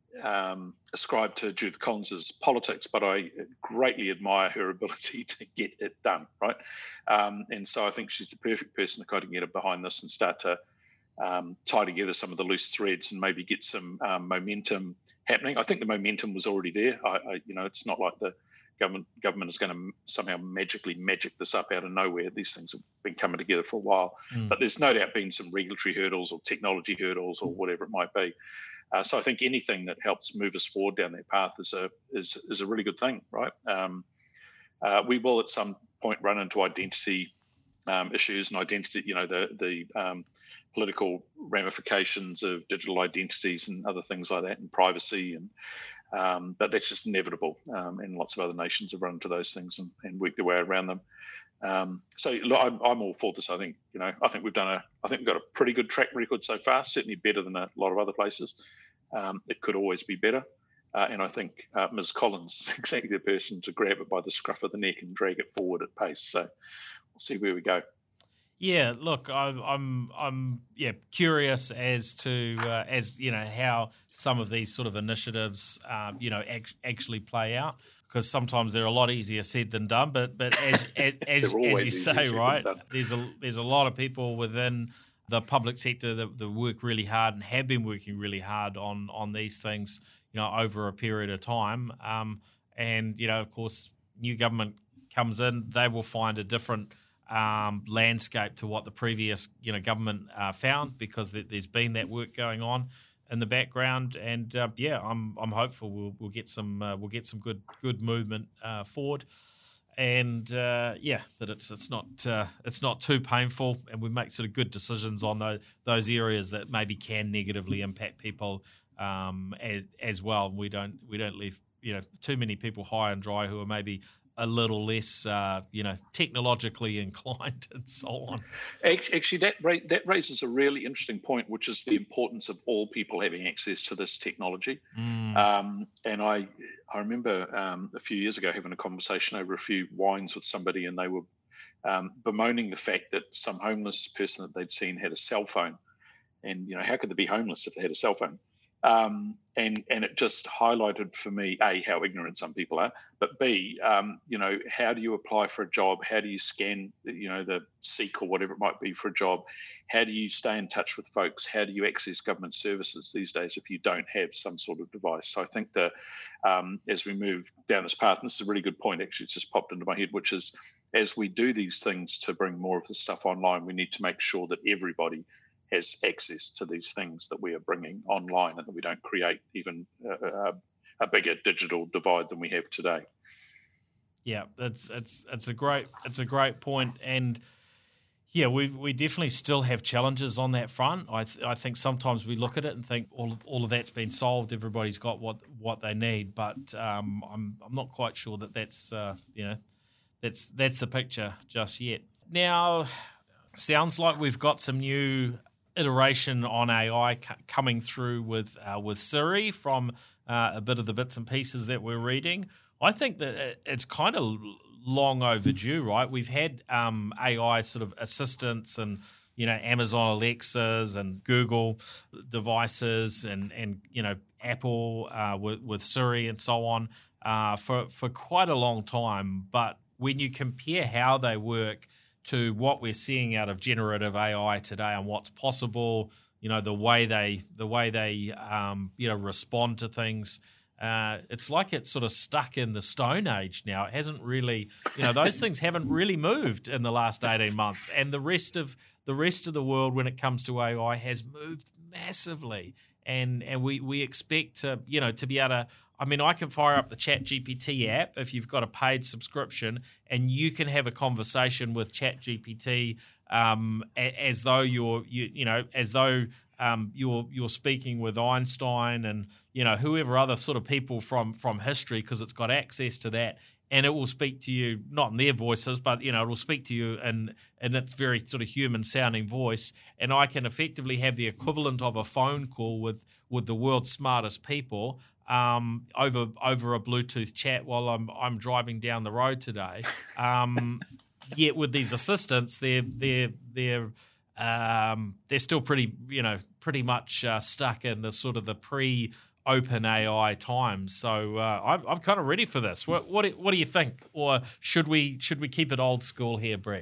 um, ascribe to Judith Collins's politics, but I greatly admire her ability to get it done, right? Um, and so I think she's the perfect person to kind of get it behind this and start to um, tie together some of the loose threads and maybe get some um, momentum happening. I think the momentum was already there. I, I, you know, it's not like the government government is going to somehow magically magic this up out of nowhere. These things have been coming together for a while, mm. but there's no doubt been some regulatory hurdles or technology hurdles or whatever it might be. Uh, so I think anything that helps move us forward down that path is a is is a really good thing, right? Um, uh, we will at some point run into identity um, issues and identity, you know, the the um, political ramifications of digital identities and other things like that, and privacy, and um, but that's just inevitable. Um, and lots of other nations have run into those things and, and worked their way around them. Um, so look, I'm, I'm all for this. I think you know, I think we've done a, I think we've got a pretty good track record so far. Certainly better than a lot of other places. Um, it could always be better, uh, and I think uh, Miz Collins is exactly the person to grab it by the scruff of the neck and drag it forward at pace. So we'll see where we go. Yeah, look, I'm, I'm, I'm, yeah, curious as to, uh, as you know, how some of these sort of initiatives, um, you know, act, actually play out. Because sometimes they're a lot easier said than done. But, but as as as, as you say, right, there's a there's a lot of people within the public sector that, that work really hard and have been working really hard on on these things, you know, over a period of time. Um, and you know, of course, new government comes in, they will find a different Um, landscape to what the previous, you know, government uh, found, because th- there's been that work going on in the background, and uh, yeah, I'm I'm hopeful we'll we'll get some uh, we'll get some good good movement uh, forward, and uh, yeah, that it's it's not uh, it's not too painful, and we make sort of good decisions on those those areas that maybe can negatively impact people um, as, as well. We don't we don't leave you know too many people high and dry who are maybe a little less, uh, you know, technologically inclined and so on. Actually, that ra- that raises a really interesting point, which is the importance of all people having access to this technology. Mm. Um, and I I remember um, a few years ago having a conversation over a few wines with somebody, and they were um, bemoaning the fact that some homeless person that they'd seen had a cell phone. And, you know, how could they be homeless if they had a cell phone? Um, and and it just highlighted for me, A, how ignorant some people are, but B, um, you know, how do you apply for a job? How do you scan, you know, the Seek or whatever it might be for a job? How do you stay in touch with folks? How do you access government services these days if you don't have some sort of device? So I think that um, as we move down this path, and this is a really good point, actually, it's just popped into my head, which is as we do these things to bring more of the stuff online, we need to make sure that everybody has access to these things that we are bringing online, and that we don't create even a, a bigger digital divide than we have today. Yeah, it's it's it's a great it's a great point, and yeah, we we definitely still have challenges on that front. I th- I think sometimes we look at it and think all of, all of that's been solved. Everybody's got what, what they need, but um, I'm I'm not quite sure that that's uh, you know that's that's the picture just yet. Now, sounds like we've got some new iteration on A I c- coming through with uh, with Siri from uh, a bit of the bits and pieces that we're reading. I think that it's kind of long overdue, right? We've had um, A I sort of assistants and, you know, Amazon Alexas and Google devices and, and you know, Apple uh, with, with Siri and so on uh, for, for quite a long time. But when you compare how they work to what we're seeing out of generative A I today and what's possible, you know, the way they the way they um, you know respond to things, uh, it's like it's sort of stuck in the Stone Age now. It hasn't really, you know, those things haven't really moved in the last eighteen months, and the rest of the rest of the world when it comes to A I has moved massively, and and we we expect to you know to be able to. I mean, I can fire up the ChatGPT app if you've got a paid subscription, and you can have a conversation with ChatGPT um, as though you're, you, you know, as though um, you're you're speaking with Einstein and you know whoever other sort of people from from history, because it's got access to that, and it will speak to you not in their voices, but you know it will speak to you in in its very sort of human sounding voice, and I can effectively have the equivalent of a phone call with with the world's smartest people. Um, over over a Bluetooth chat while I'm I'm driving down the road today. Um, yet with these assistants, they're they're they're um, they're still pretty you know pretty much uh, stuck in the sort of the pre-open A I times. So uh, I'm I'm kind of ready for this. What what do, what do you think? Or should we should we keep it old school here, Brett?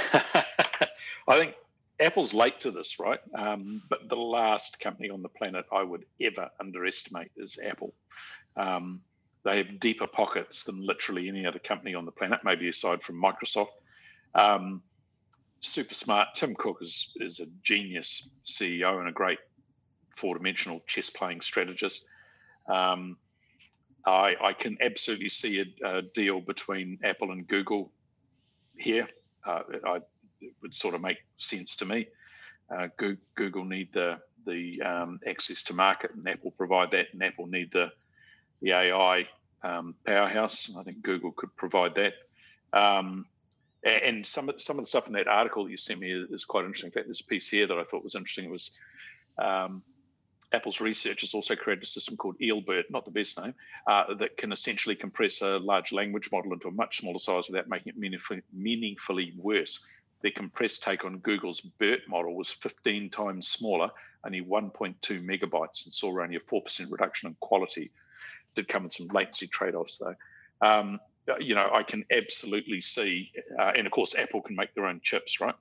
I think Apple's late to this, right? Um, but the last company on the planet I would ever underestimate is Apple. Um, they have deeper pockets than literally any other company on the planet, maybe aside from Microsoft. Um, super smart. Tim Cook is, is a genius C E O and a great four-dimensional chess-playing strategist. Um, I, I can absolutely see a, a deal between Apple and Google here. Uh, I It would sort of make sense to me. Uh, Google need the the um, access to market, and Apple provide that. And Apple need the the A I um, powerhouse. I think Google could provide that. Um, and some of some of the stuff in that article that you sent me is quite interesting. In fact, there's a piece here that I thought was interesting. It was um, Apple's researchers also created a system called EelBert, not the best name, uh, that can essentially compress a large language model into a much smaller size without making it meaningfully, meaningfully worse. Their compressed take on Google's BERT model was fifteen times smaller, only one point two megabytes, and saw only a four percent reduction in quality. It did come with some latency trade-offs, though. Um, you know, I can absolutely see, uh, and of course, Apple can make their own chips, right?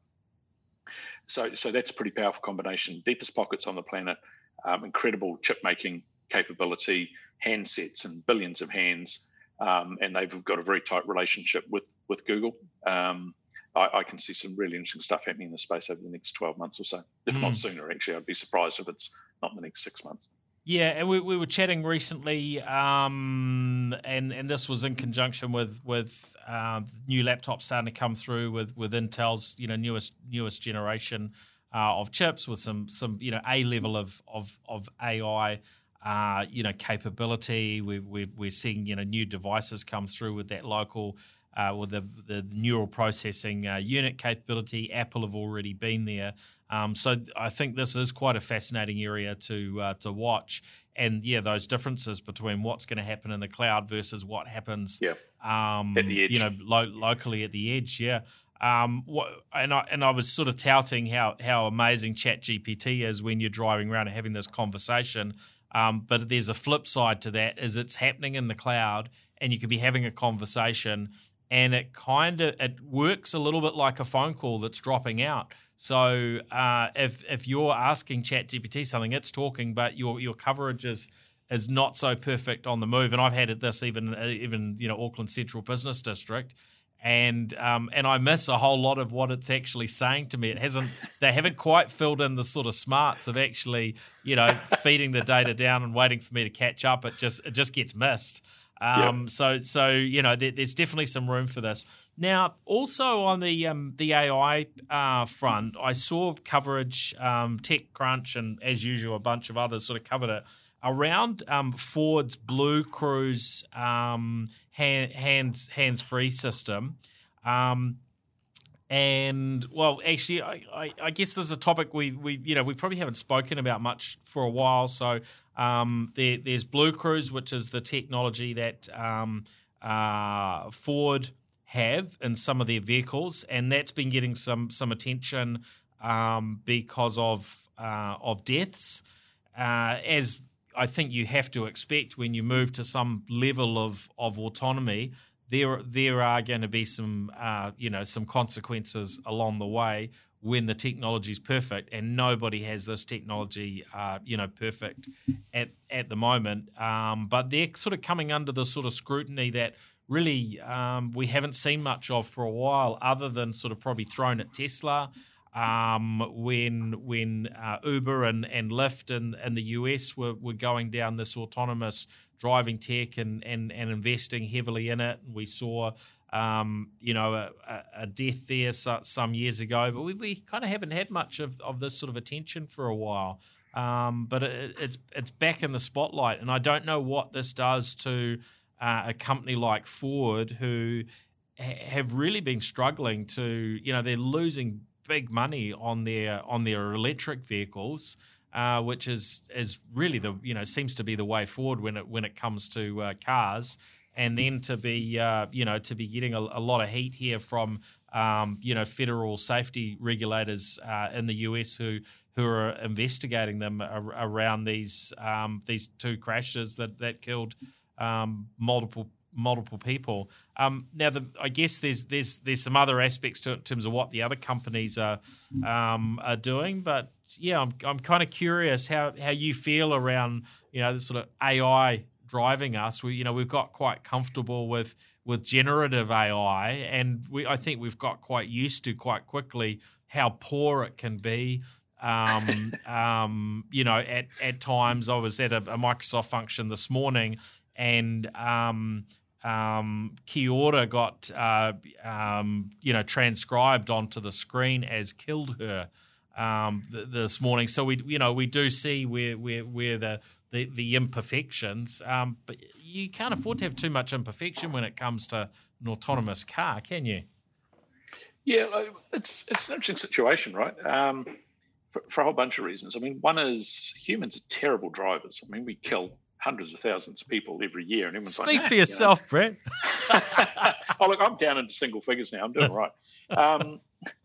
So, so that's a pretty powerful combination. Deepest pockets on the planet, um, incredible chip-making capability, handsets and billions of hands, um, and they've got a very tight relationship with with Google. Um, I, I can see some really interesting stuff happening in the space over the next twelve months or so, if mm. not sooner, actually. I'd be surprised if it's not in the next six months. Yeah, and we, we were chatting recently, um, and, and this was in conjunction with with uh, new laptops starting to come through with, with Intel's you know newest newest generation uh, of chips with some some you know a level of of, of A I uh, you know capability. We, we we're seeing you know new devices come through with that local. Uh, with the, the neural processing uh, unit capability. Apple have already been there. Um, so I think this is quite a fascinating area to uh, to watch. And, yeah, those differences between what's going to happen in the cloud versus what happens yeah. um, at the edge. you know, lo- locally at the edge, yeah. Um, what, and I and I was sort of touting how, how amazing ChatGPT is when you're driving around and having this conversation. Um, but there's a flip side to that, is it's happening in the cloud, and you could be having a conversation, and it kind of it works a little bit like a phone call that's dropping out. So uh, if if you're asking ChatGPT something, it's talking, but your your coverage is is not so perfect on the move. And I've had it this even even you know Auckland Central Business District, and um, and I miss a whole lot of what it's actually saying to me. It hasn't they haven't quite filled in the sort of smarts of actually you know feeding the data down and waiting for me to catch up. It just it just gets missed. Um, yep. So, so you know, there, there's definitely some room for this. Now, also on the um, the A I uh, front, I saw coverage, um, TechCrunch, and as usual, a bunch of others sort of covered it around um, Ford's Blue Cruise um, hand, hands hands free system. Um, And well, actually, I, I, I guess there's a topic we, we you know we probably haven't spoken about much for a while. So um, there, there's Blue Cruise, which is the technology that um, uh, Ford have in some of their vehicles, and that's been getting some some attention um, because of uh, of deaths, uh, as I think you have to expect when you move to some level of of autonomy. There, there are going to be some, uh, you know, some consequences along the way when the technology is perfect, and nobody has this technology, uh, you know, perfect at at the moment. Um, but they're sort of coming under the sort of scrutiny that really um, we haven't seen much of for a while, other than sort of probably thrown at Tesla um, when when uh, Uber and, and Lyft in, in the U S were, were going down this autonomous driving tech and, and, and investing heavily in it. We saw, um, you know, a, a death there so, some years ago, but we, we kind of haven't had much of, of this sort of attention for a while. Um, but it, it's it's back in the spotlight, and I don't know what this does to uh, a company like Ford, who ha- have really been struggling to, you know, they're losing big money on their on their electric vehicles. Uh, which is is really the you know seems to be the way forward when it when it comes to uh, cars, and then to be uh, you know to be getting a, a lot of heat here from um, you know federal safety regulators uh, in the U S who who are investigating them ar- around these um, these two crashes that that killed um, multiple multiple people. Um, now, the, I guess there's there's there's some other aspects to it in terms of what the other companies are um, are doing, but yeah, I'm I'm kind of curious how, how you feel around you know the sort of A I driving us. We you know we've got quite comfortable with with generative A I, and we I think we've got quite used to quite quickly how poor it can be. Um, um, you know, at at times I was at a, a Microsoft function this morning, and um, um, Kia ora got uh, um, you know transcribed onto the screen as killed her. Um, th- this morning, so we, you know, we do see where where where the the, the imperfections, um, but you can't afford to have too much imperfection when it comes to an autonomous car, can you? Yeah, it's it's an interesting situation, right? Um, for, for a whole bunch of reasons. I mean, one is humans are terrible drivers. I mean, we kill hundreds of thousands of people every year, and everyone's Speak like, nah, for yourself, you know. Brett. Oh, look, I'm down into single figures now. I'm doing all right. Um,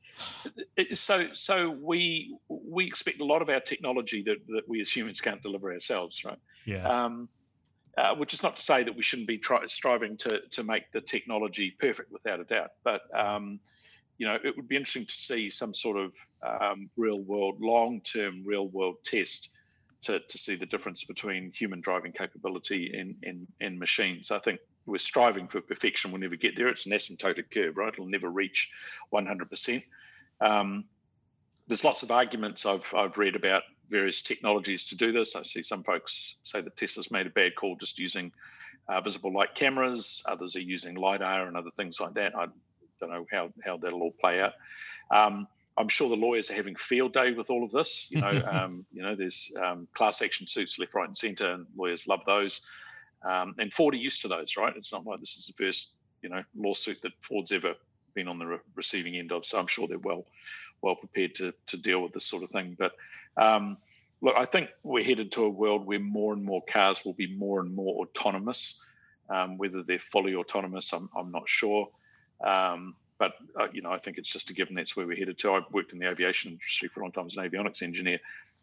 So, so we we expect a lot of our technology that, that we as humans can't deliver ourselves, right? Yeah. Um, uh, which is not to say that we shouldn't be try, striving to to make the technology perfect, without a doubt. But um, you know, it would be interesting to see some sort of um, real world, long term, real world test to to see the difference between human driving capability and and, and machines. I think we're striving for perfection. We'll never get there. It's an asymptotic curve, right? It'll never reach one hundred percent. Um, there's lots of arguments I've I've read about various technologies to do this. I see some folks say that Tesla's made a bad call just using uh, visible light cameras. Others are using LiDAR and other things like that. I don't know how, how that'll all play out. Um, I'm sure the lawyers are having field day with all of this. You know, um, you know, there's um, class action suits left, right, and centre, and lawyers love those. Um, and Ford are used to those, right? It's not like this is the first, you know, lawsuit that Ford's ever been on the re- receiving end of. So I'm sure they're well, well prepared to to deal with this sort of thing. But um, look, I think we're headed to a world where more and more cars will be more and more autonomous. Um, whether they're fully autonomous, I'm I'm not sure. Um, but uh, you know, I think it's just a given that's where we're headed to. I've worked in the aviation industry for a long time as an avionics engineer,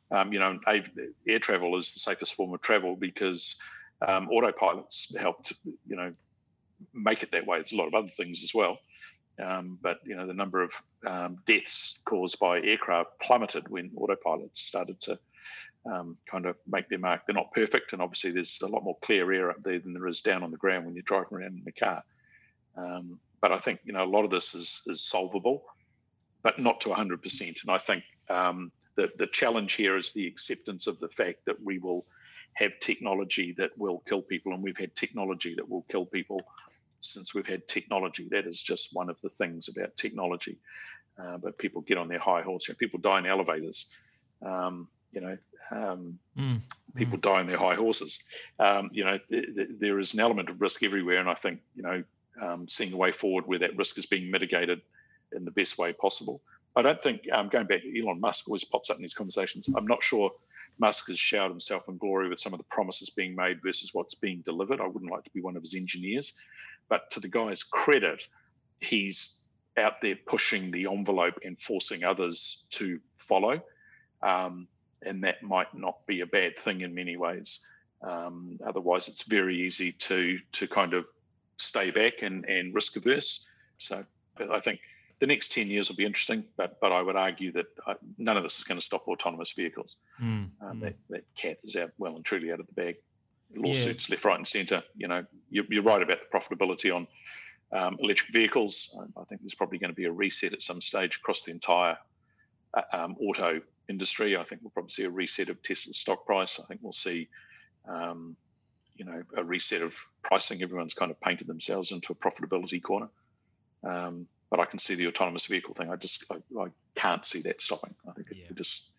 Um, you know, air travel is the safest form of travel because um, autopilots helped, you know, make it that way. There's a lot of other things as well. Um, but, you know, the number of um, deaths caused by aircraft plummeted when autopilots started to um, kind of make their mark. They're not perfect, and obviously there's a lot more clear air up there than there is down on the ground when you're driving around in the car. Um, but I think, you know, a lot of this is, is solvable, but not to one hundred percent. And I think um, the, the challenge here is the acceptance of the fact that we will have technology that will kill people, and we've had technology that will kill people since we've had technology. That is just one of the things about technology. Uh, but people get on their high horse. You know, people die in elevators. Um, you know, um, mm, people mm. die on their high horses. Um, you know, th- th- there is an element of risk everywhere, and I think, you know, um, seeing a way forward where that risk is being mitigated in the best way possible. I don't think, um, going back to Elon Musk always pops up in these conversations. I'm not sure Musk has showered himself in glory with some of the promises being made versus what's being delivered. I wouldn't like to be one of his engineers. But to the guy's credit, he's out there pushing the envelope and forcing others to follow. Um, and that might not be a bad thing in many ways. Um, otherwise, it's very easy to to kind of stay back and, and risk averse. So I think the next ten years will be interesting, but but I would argue that uh, none of this is going to stop autonomous vehicles. Mm, um, mm. That, that cat is out well and truly out of the bag. Lawsuits yeah. left, right, and centre. You know, you're, you're right about the profitability on um, electric vehicles. I, I think there's probably going to be a reset at some stage across the entire uh, um, auto industry. I think we'll probably see a reset of Tesla's stock price. I think we'll see, um, you know, a reset of pricing. Everyone's kind of painted themselves into a profitability corner. Um, but I can see the autonomous vehicle thing. I just, I, I can't see that stopping. I think it, yeah. it just.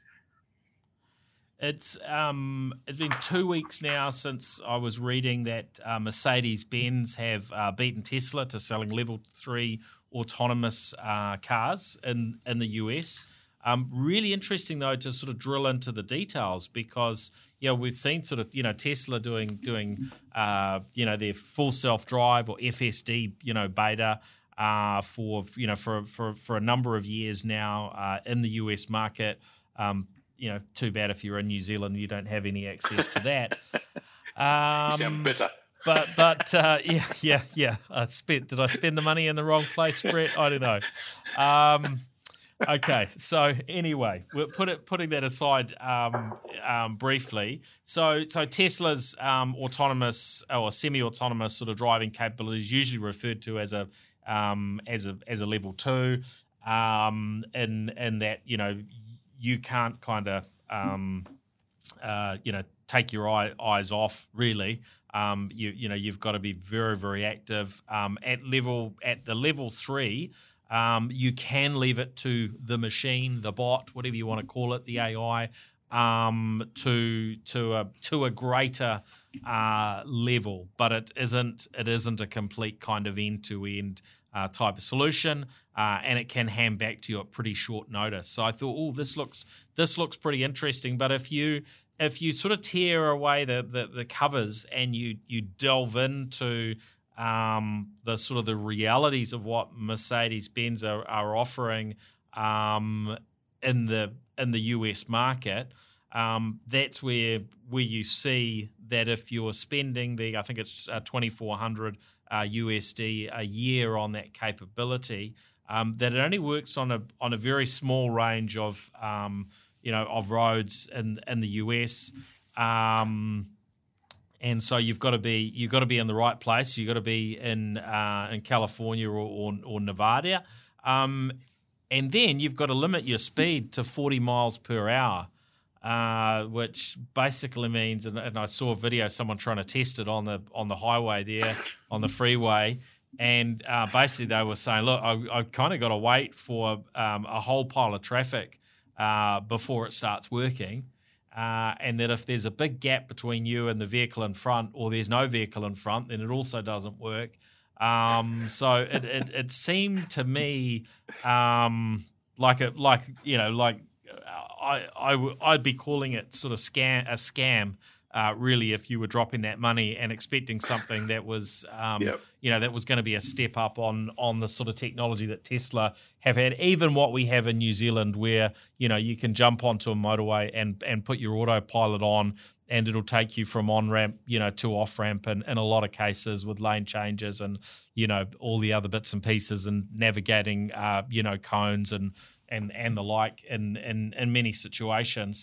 It's um, it's been two weeks now since I was reading that uh, Mercedes-Benz have uh, beaten Tesla to selling level three autonomous uh, cars in, in the U S. Um, really interesting, though, to sort of drill into the details because, you know, we've seen sort of, you know, Tesla doing, doing uh, you know, their full self-drive or F S D, you know, beta uh, for, you know, for, for, for a number of years now uh, in the U S market. Um You know, too bad if you're in New Zealand, you don't have any access to that. Um, you sound bitter. But but uh, yeah yeah yeah. I spent. Did I spend the money in the wrong place, Brett? I don't know. Um, okay, so anyway, we're put it, putting that aside um, um, briefly. So so Tesla's um, autonomous or semi-autonomous sort of driving capability is usually referred to as a um, as a as a level two, um, in in that, you know, you can't kind of, um, uh, you know, take your eye, eyes off, really. Um, you you know, you've got to be very, very active. Um, at level at the level three, um, you can leave it to the machine, the bot, whatever you want to call it, the A I, um, to to a to a greater uh, level. But it isn't it isn't a complete kind of end to end Uh, type of solution, uh, and it can hand back to you at pretty short notice. So I thought, oh, this looks this looks pretty interesting. But if you if you sort of tear away the the, the covers and you you delve into um, the sort of the realities of what Mercedes-Benz are, are offering um, in the in the U S market, um, that's where where you see that if you're spending the, I think it's uh, twenty-four hundred Uh, U S D a year on that capability, um, that it only works on a on a very small range of um, you know of roads in in the U S, um, and so you've got to be you've got to be in the right place. You've got to be in uh, in California or or, or Nevada, um, and then you've got to limit your speed to forty miles per hour. Uh, which basically means, and, and I saw a video of someone trying to test it on the on the highway there, on the freeway, and uh, basically they were saying, look, I, I've kind of got to wait for um, a whole pile of traffic uh, before it starts working, uh, and that if there's a big gap between you and the vehicle in front, or there's no vehicle in front, then it also doesn't work. Um, so it, it, it seemed to me um, like a like you know like. I, I, I'd be calling it sort of scam, a scam uh, really, if you were dropping that money and expecting something that was, um, yep. you know, that was going to be a step up on on the sort of technology that Tesla have had, even what we have in New Zealand, where, you know, you can jump onto a motorway and and put your autopilot on, and it'll take you from on-ramp, you know, to off-ramp in, in a lot of cases with lane changes and, you know, all the other bits and pieces and navigating, uh, you know, cones and and and the like in in, in many situations.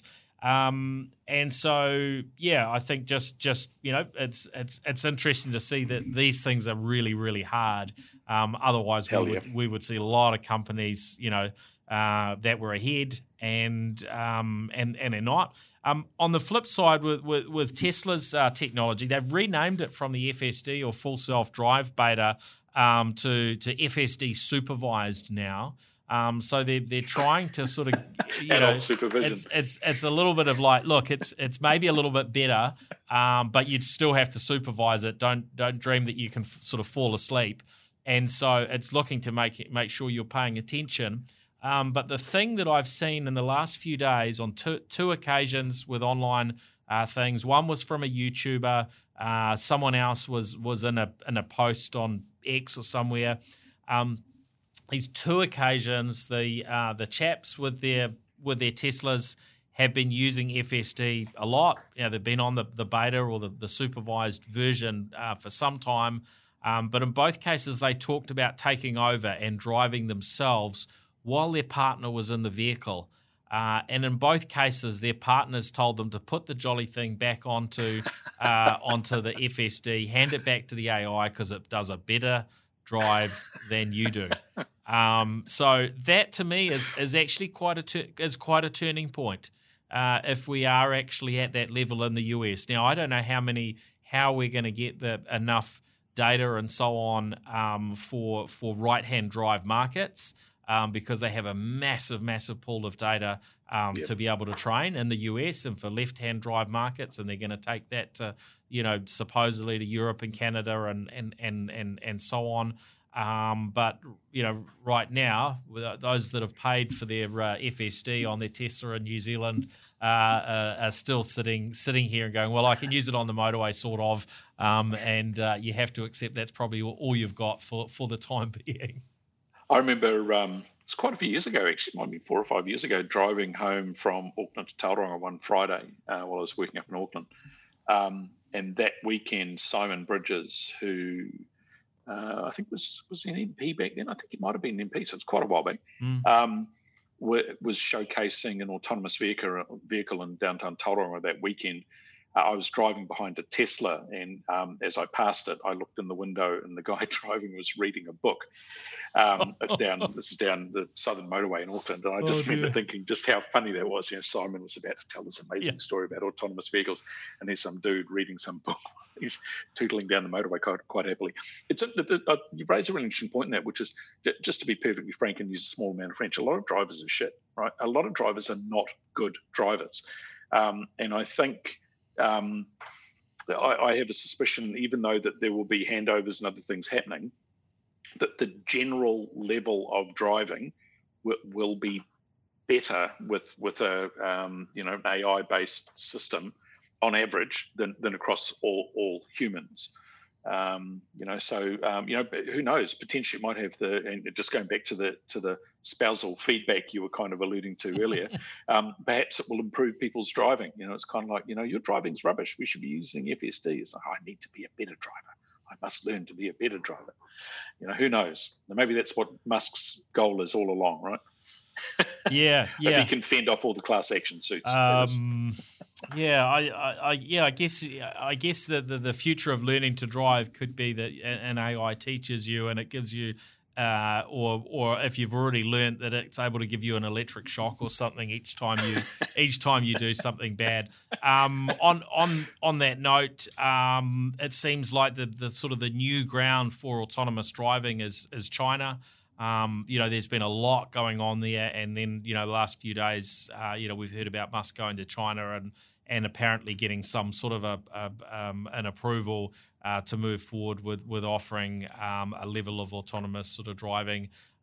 Um, and so, yeah, I think just, just you know, it's it's it's interesting to see that these things are really, really hard. Um, otherwise, we Hell would yeah. we would see a lot of companies, you know, uh, that were ahead, and um, and and they're not. Um, on the flip side, with with, with Tesla's uh, technology, they've renamed it from the F S D or Full Self Drive beta um, to to F S D supervised now. Um, so they're they're trying to sort of, you know, supervision. it's it's it's a little bit of like, look, it's it's maybe a little bit better, um, but you'd still have to supervise it. Don't don't dream that you can f- sort of fall asleep. And so it's looking to make it, make sure you're paying attention. Um, but the thing that I've seen in the last few days on two two occasions with online uh, things, one was from a YouTuber, uh, someone else was was in a in a post on X or somewhere. Um, These two occasions, the uh, the chaps with their with their Teslas have been using F S D a lot. You know, they've been on the, the beta or the, the supervised version uh, for some time. Um, but in both cases, they talked about taking over and driving themselves while their partner was in the vehicle. Uh, and in both cases, their partners told them to put the jolly thing back onto uh, onto the F S D, hand it back to the A I because it does a better drive than you do. Um, so that to me is is actually quite a tur- is quite a turning point uh, if we are actually at that level in the U S. Now I don't know how many how we're going to get the enough data and so on um, for for right hand drive markets um, because they have a massive massive pool of data um, yep. to be able to train in the U S and for left hand drive markets, and they're going to take that to, you know, supposedly to Europe and Canada and and and and, and so on. Um, but, you know, right now, those that have paid for their uh, F S D on their Tesla in New Zealand uh, uh, are still sitting sitting here and going, well, I can use it on the motorway, sort of, um, and uh, you have to accept that's probably all you've got for, for the time being. I remember um, it's quite a few years ago, actually, it might be four or five years ago, driving home from Auckland to Tauranga one Friday uh, while I was working up in Auckland. Um, and that weekend, Simon Bridges, who... Uh, I think was was an M P back then. I think he might have been an M P, so it's quite a while back. Mm. Um, w- was showcasing an autonomous vehicle vehicle in downtown Tauranga that weekend. Uh, I was driving behind a Tesla, and um, as I passed it, I looked in the window, and the guy driving was reading a book. Um, down this is down the southern motorway in Auckland, and I just oh, remember thinking just how funny that was. You know, Simon was about to tell this amazing yeah. story about autonomous vehicles, and there's some dude reading some book. He's tootling down the motorway quite, quite happily. It's a, the, uh, you raise a really interesting point in that, which is just to be perfectly frank and use a small amount of French. A lot of drivers are shit, right? A lot of drivers are not good drivers, um, and I think. Um, I, I have a suspicion, even though that there will be handovers and other things happening, that the general level of driving w- will be better with with a um, you know A I based system on average than, than across all all humans. Um, you know, so um, you know, who knows? Potentially, it might have the and just going back to the to the spousal feedback you were kind of alluding to earlier. um, perhaps it will improve people's driving. You know, it's kind of like, you know, your driving's rubbish. We should be using F S D. It's like, oh, I need to be a better driver. I must learn to be a better driver. You know, who knows? Maybe that's what Musk's goal is all along, right? Yeah, yeah. If he can fend off all the class action suits. Um, yeah, I, I, I, yeah, I guess, I guess the, the the future of learning to drive could be that an A I teaches you and it gives you, uh, or or if you've already learned that it's able to give you an electric shock or something each time you each time you do something bad. Um, on on on that note, um, it seems like the the sort of the new ground for autonomous driving is is China. Um, you know, there's been a lot going on there, and then, you know, the last few days, uh, you know, we've heard about Musk going to China and and apparently getting some sort of a, a um, an approval uh, to move forward with with offering um, a level of autonomous sort of driving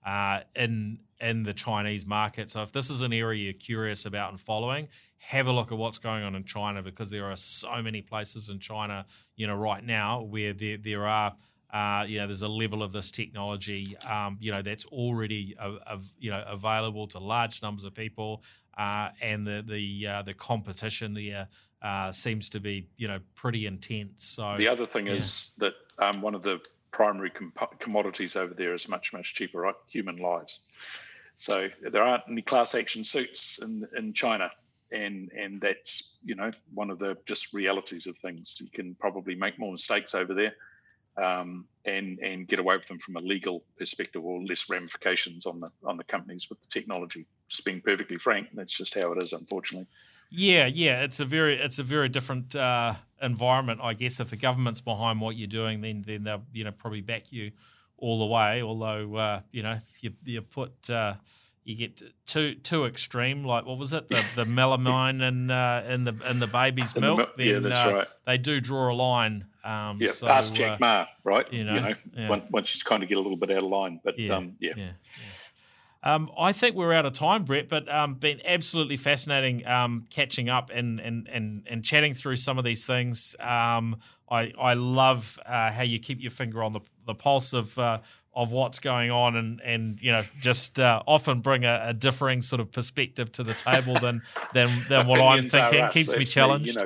uh, in in the Chinese market. So if this is an area you're curious about and following, have a look at what's going on in China, because there are so many places in China, you know, right now where there there are, uh, you know, there's a level of this technology, um, you know, that's already, uh, of, you know, available to large numbers of people, uh, and the the uh, the competition there uh, seems to be, you know, pretty intense. So the other thing yeah. is that um, one of the primary com- commodities over there is much much cheaper, right? Human lives. So there aren't any class action suits in in China. And and that's, you know, one of the just realities of things. You can probably make more mistakes over there, um, and and get away with them from a legal perspective, or less ramifications on the on the companies with the technology. Just being perfectly frank, that's just how it is, unfortunately. Yeah, yeah, it's a very it's a very different uh, environment, I guess. If the government's behind what you're doing, then then they'll, you know, probably back you all the way. Although uh, you know, if you you put uh, you get too too extreme, like what was it, the the melamine in uh, in the in the baby's in milk, the, then yeah, that's uh, right. they do draw a line. Um, yeah, so, past Jack uh, Ma, right? You know, you know yeah. once, once you kind of get a little bit out of line, but yeah, um, yeah. yeah, yeah. Um, I think we're out of time, Brett, but um, been absolutely fascinating um, catching up and, and and and chatting through some of these things. Um, I I love uh, how you keep your finger on the the pulse of. Uh, of what's going on, and, and you know, just uh, often bring a, a differing sort of perspective to the table than than, than what I'm thinking. Us, Keeps me me, challenged. you know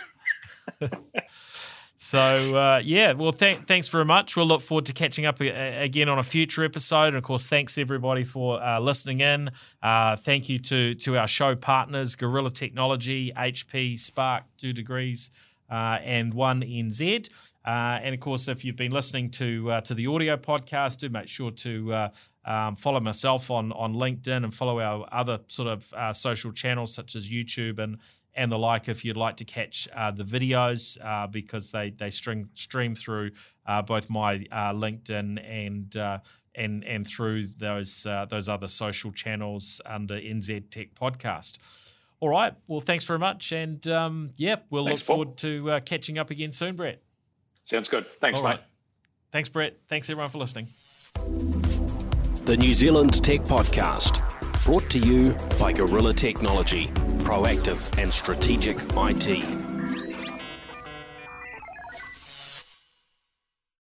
that. So, uh, yeah, well, th- thanks very much. We'll look forward to catching up a- again on a future episode. And, of course, thanks, everybody, for uh, listening in. Uh, thank you to, to our show partners, Gorilla Technology, H P, Spark, Two Degrees, uh, and one N Z. Uh, and, of course, if you've been listening to uh, to the audio podcast, do make sure to uh, um, follow myself on, on LinkedIn and follow our other sort of uh, social channels such as YouTube and and the like if you'd like to catch uh, the videos, uh, because they, they string, stream through uh, both my uh, LinkedIn and uh, and and through those uh, those other social channels under N Z Tech Podcast. All right. Well, thanks very much. And, um, yeah, we'll thanks, look Paul. forward to uh, catching up again soon, Brett. Sounds good. Thanks, All mate. right. Thanks, Brett. Thanks, everyone, for listening. The New Zealand Tech Podcast, brought to you by Gorilla Technology, proactive and strategic I T.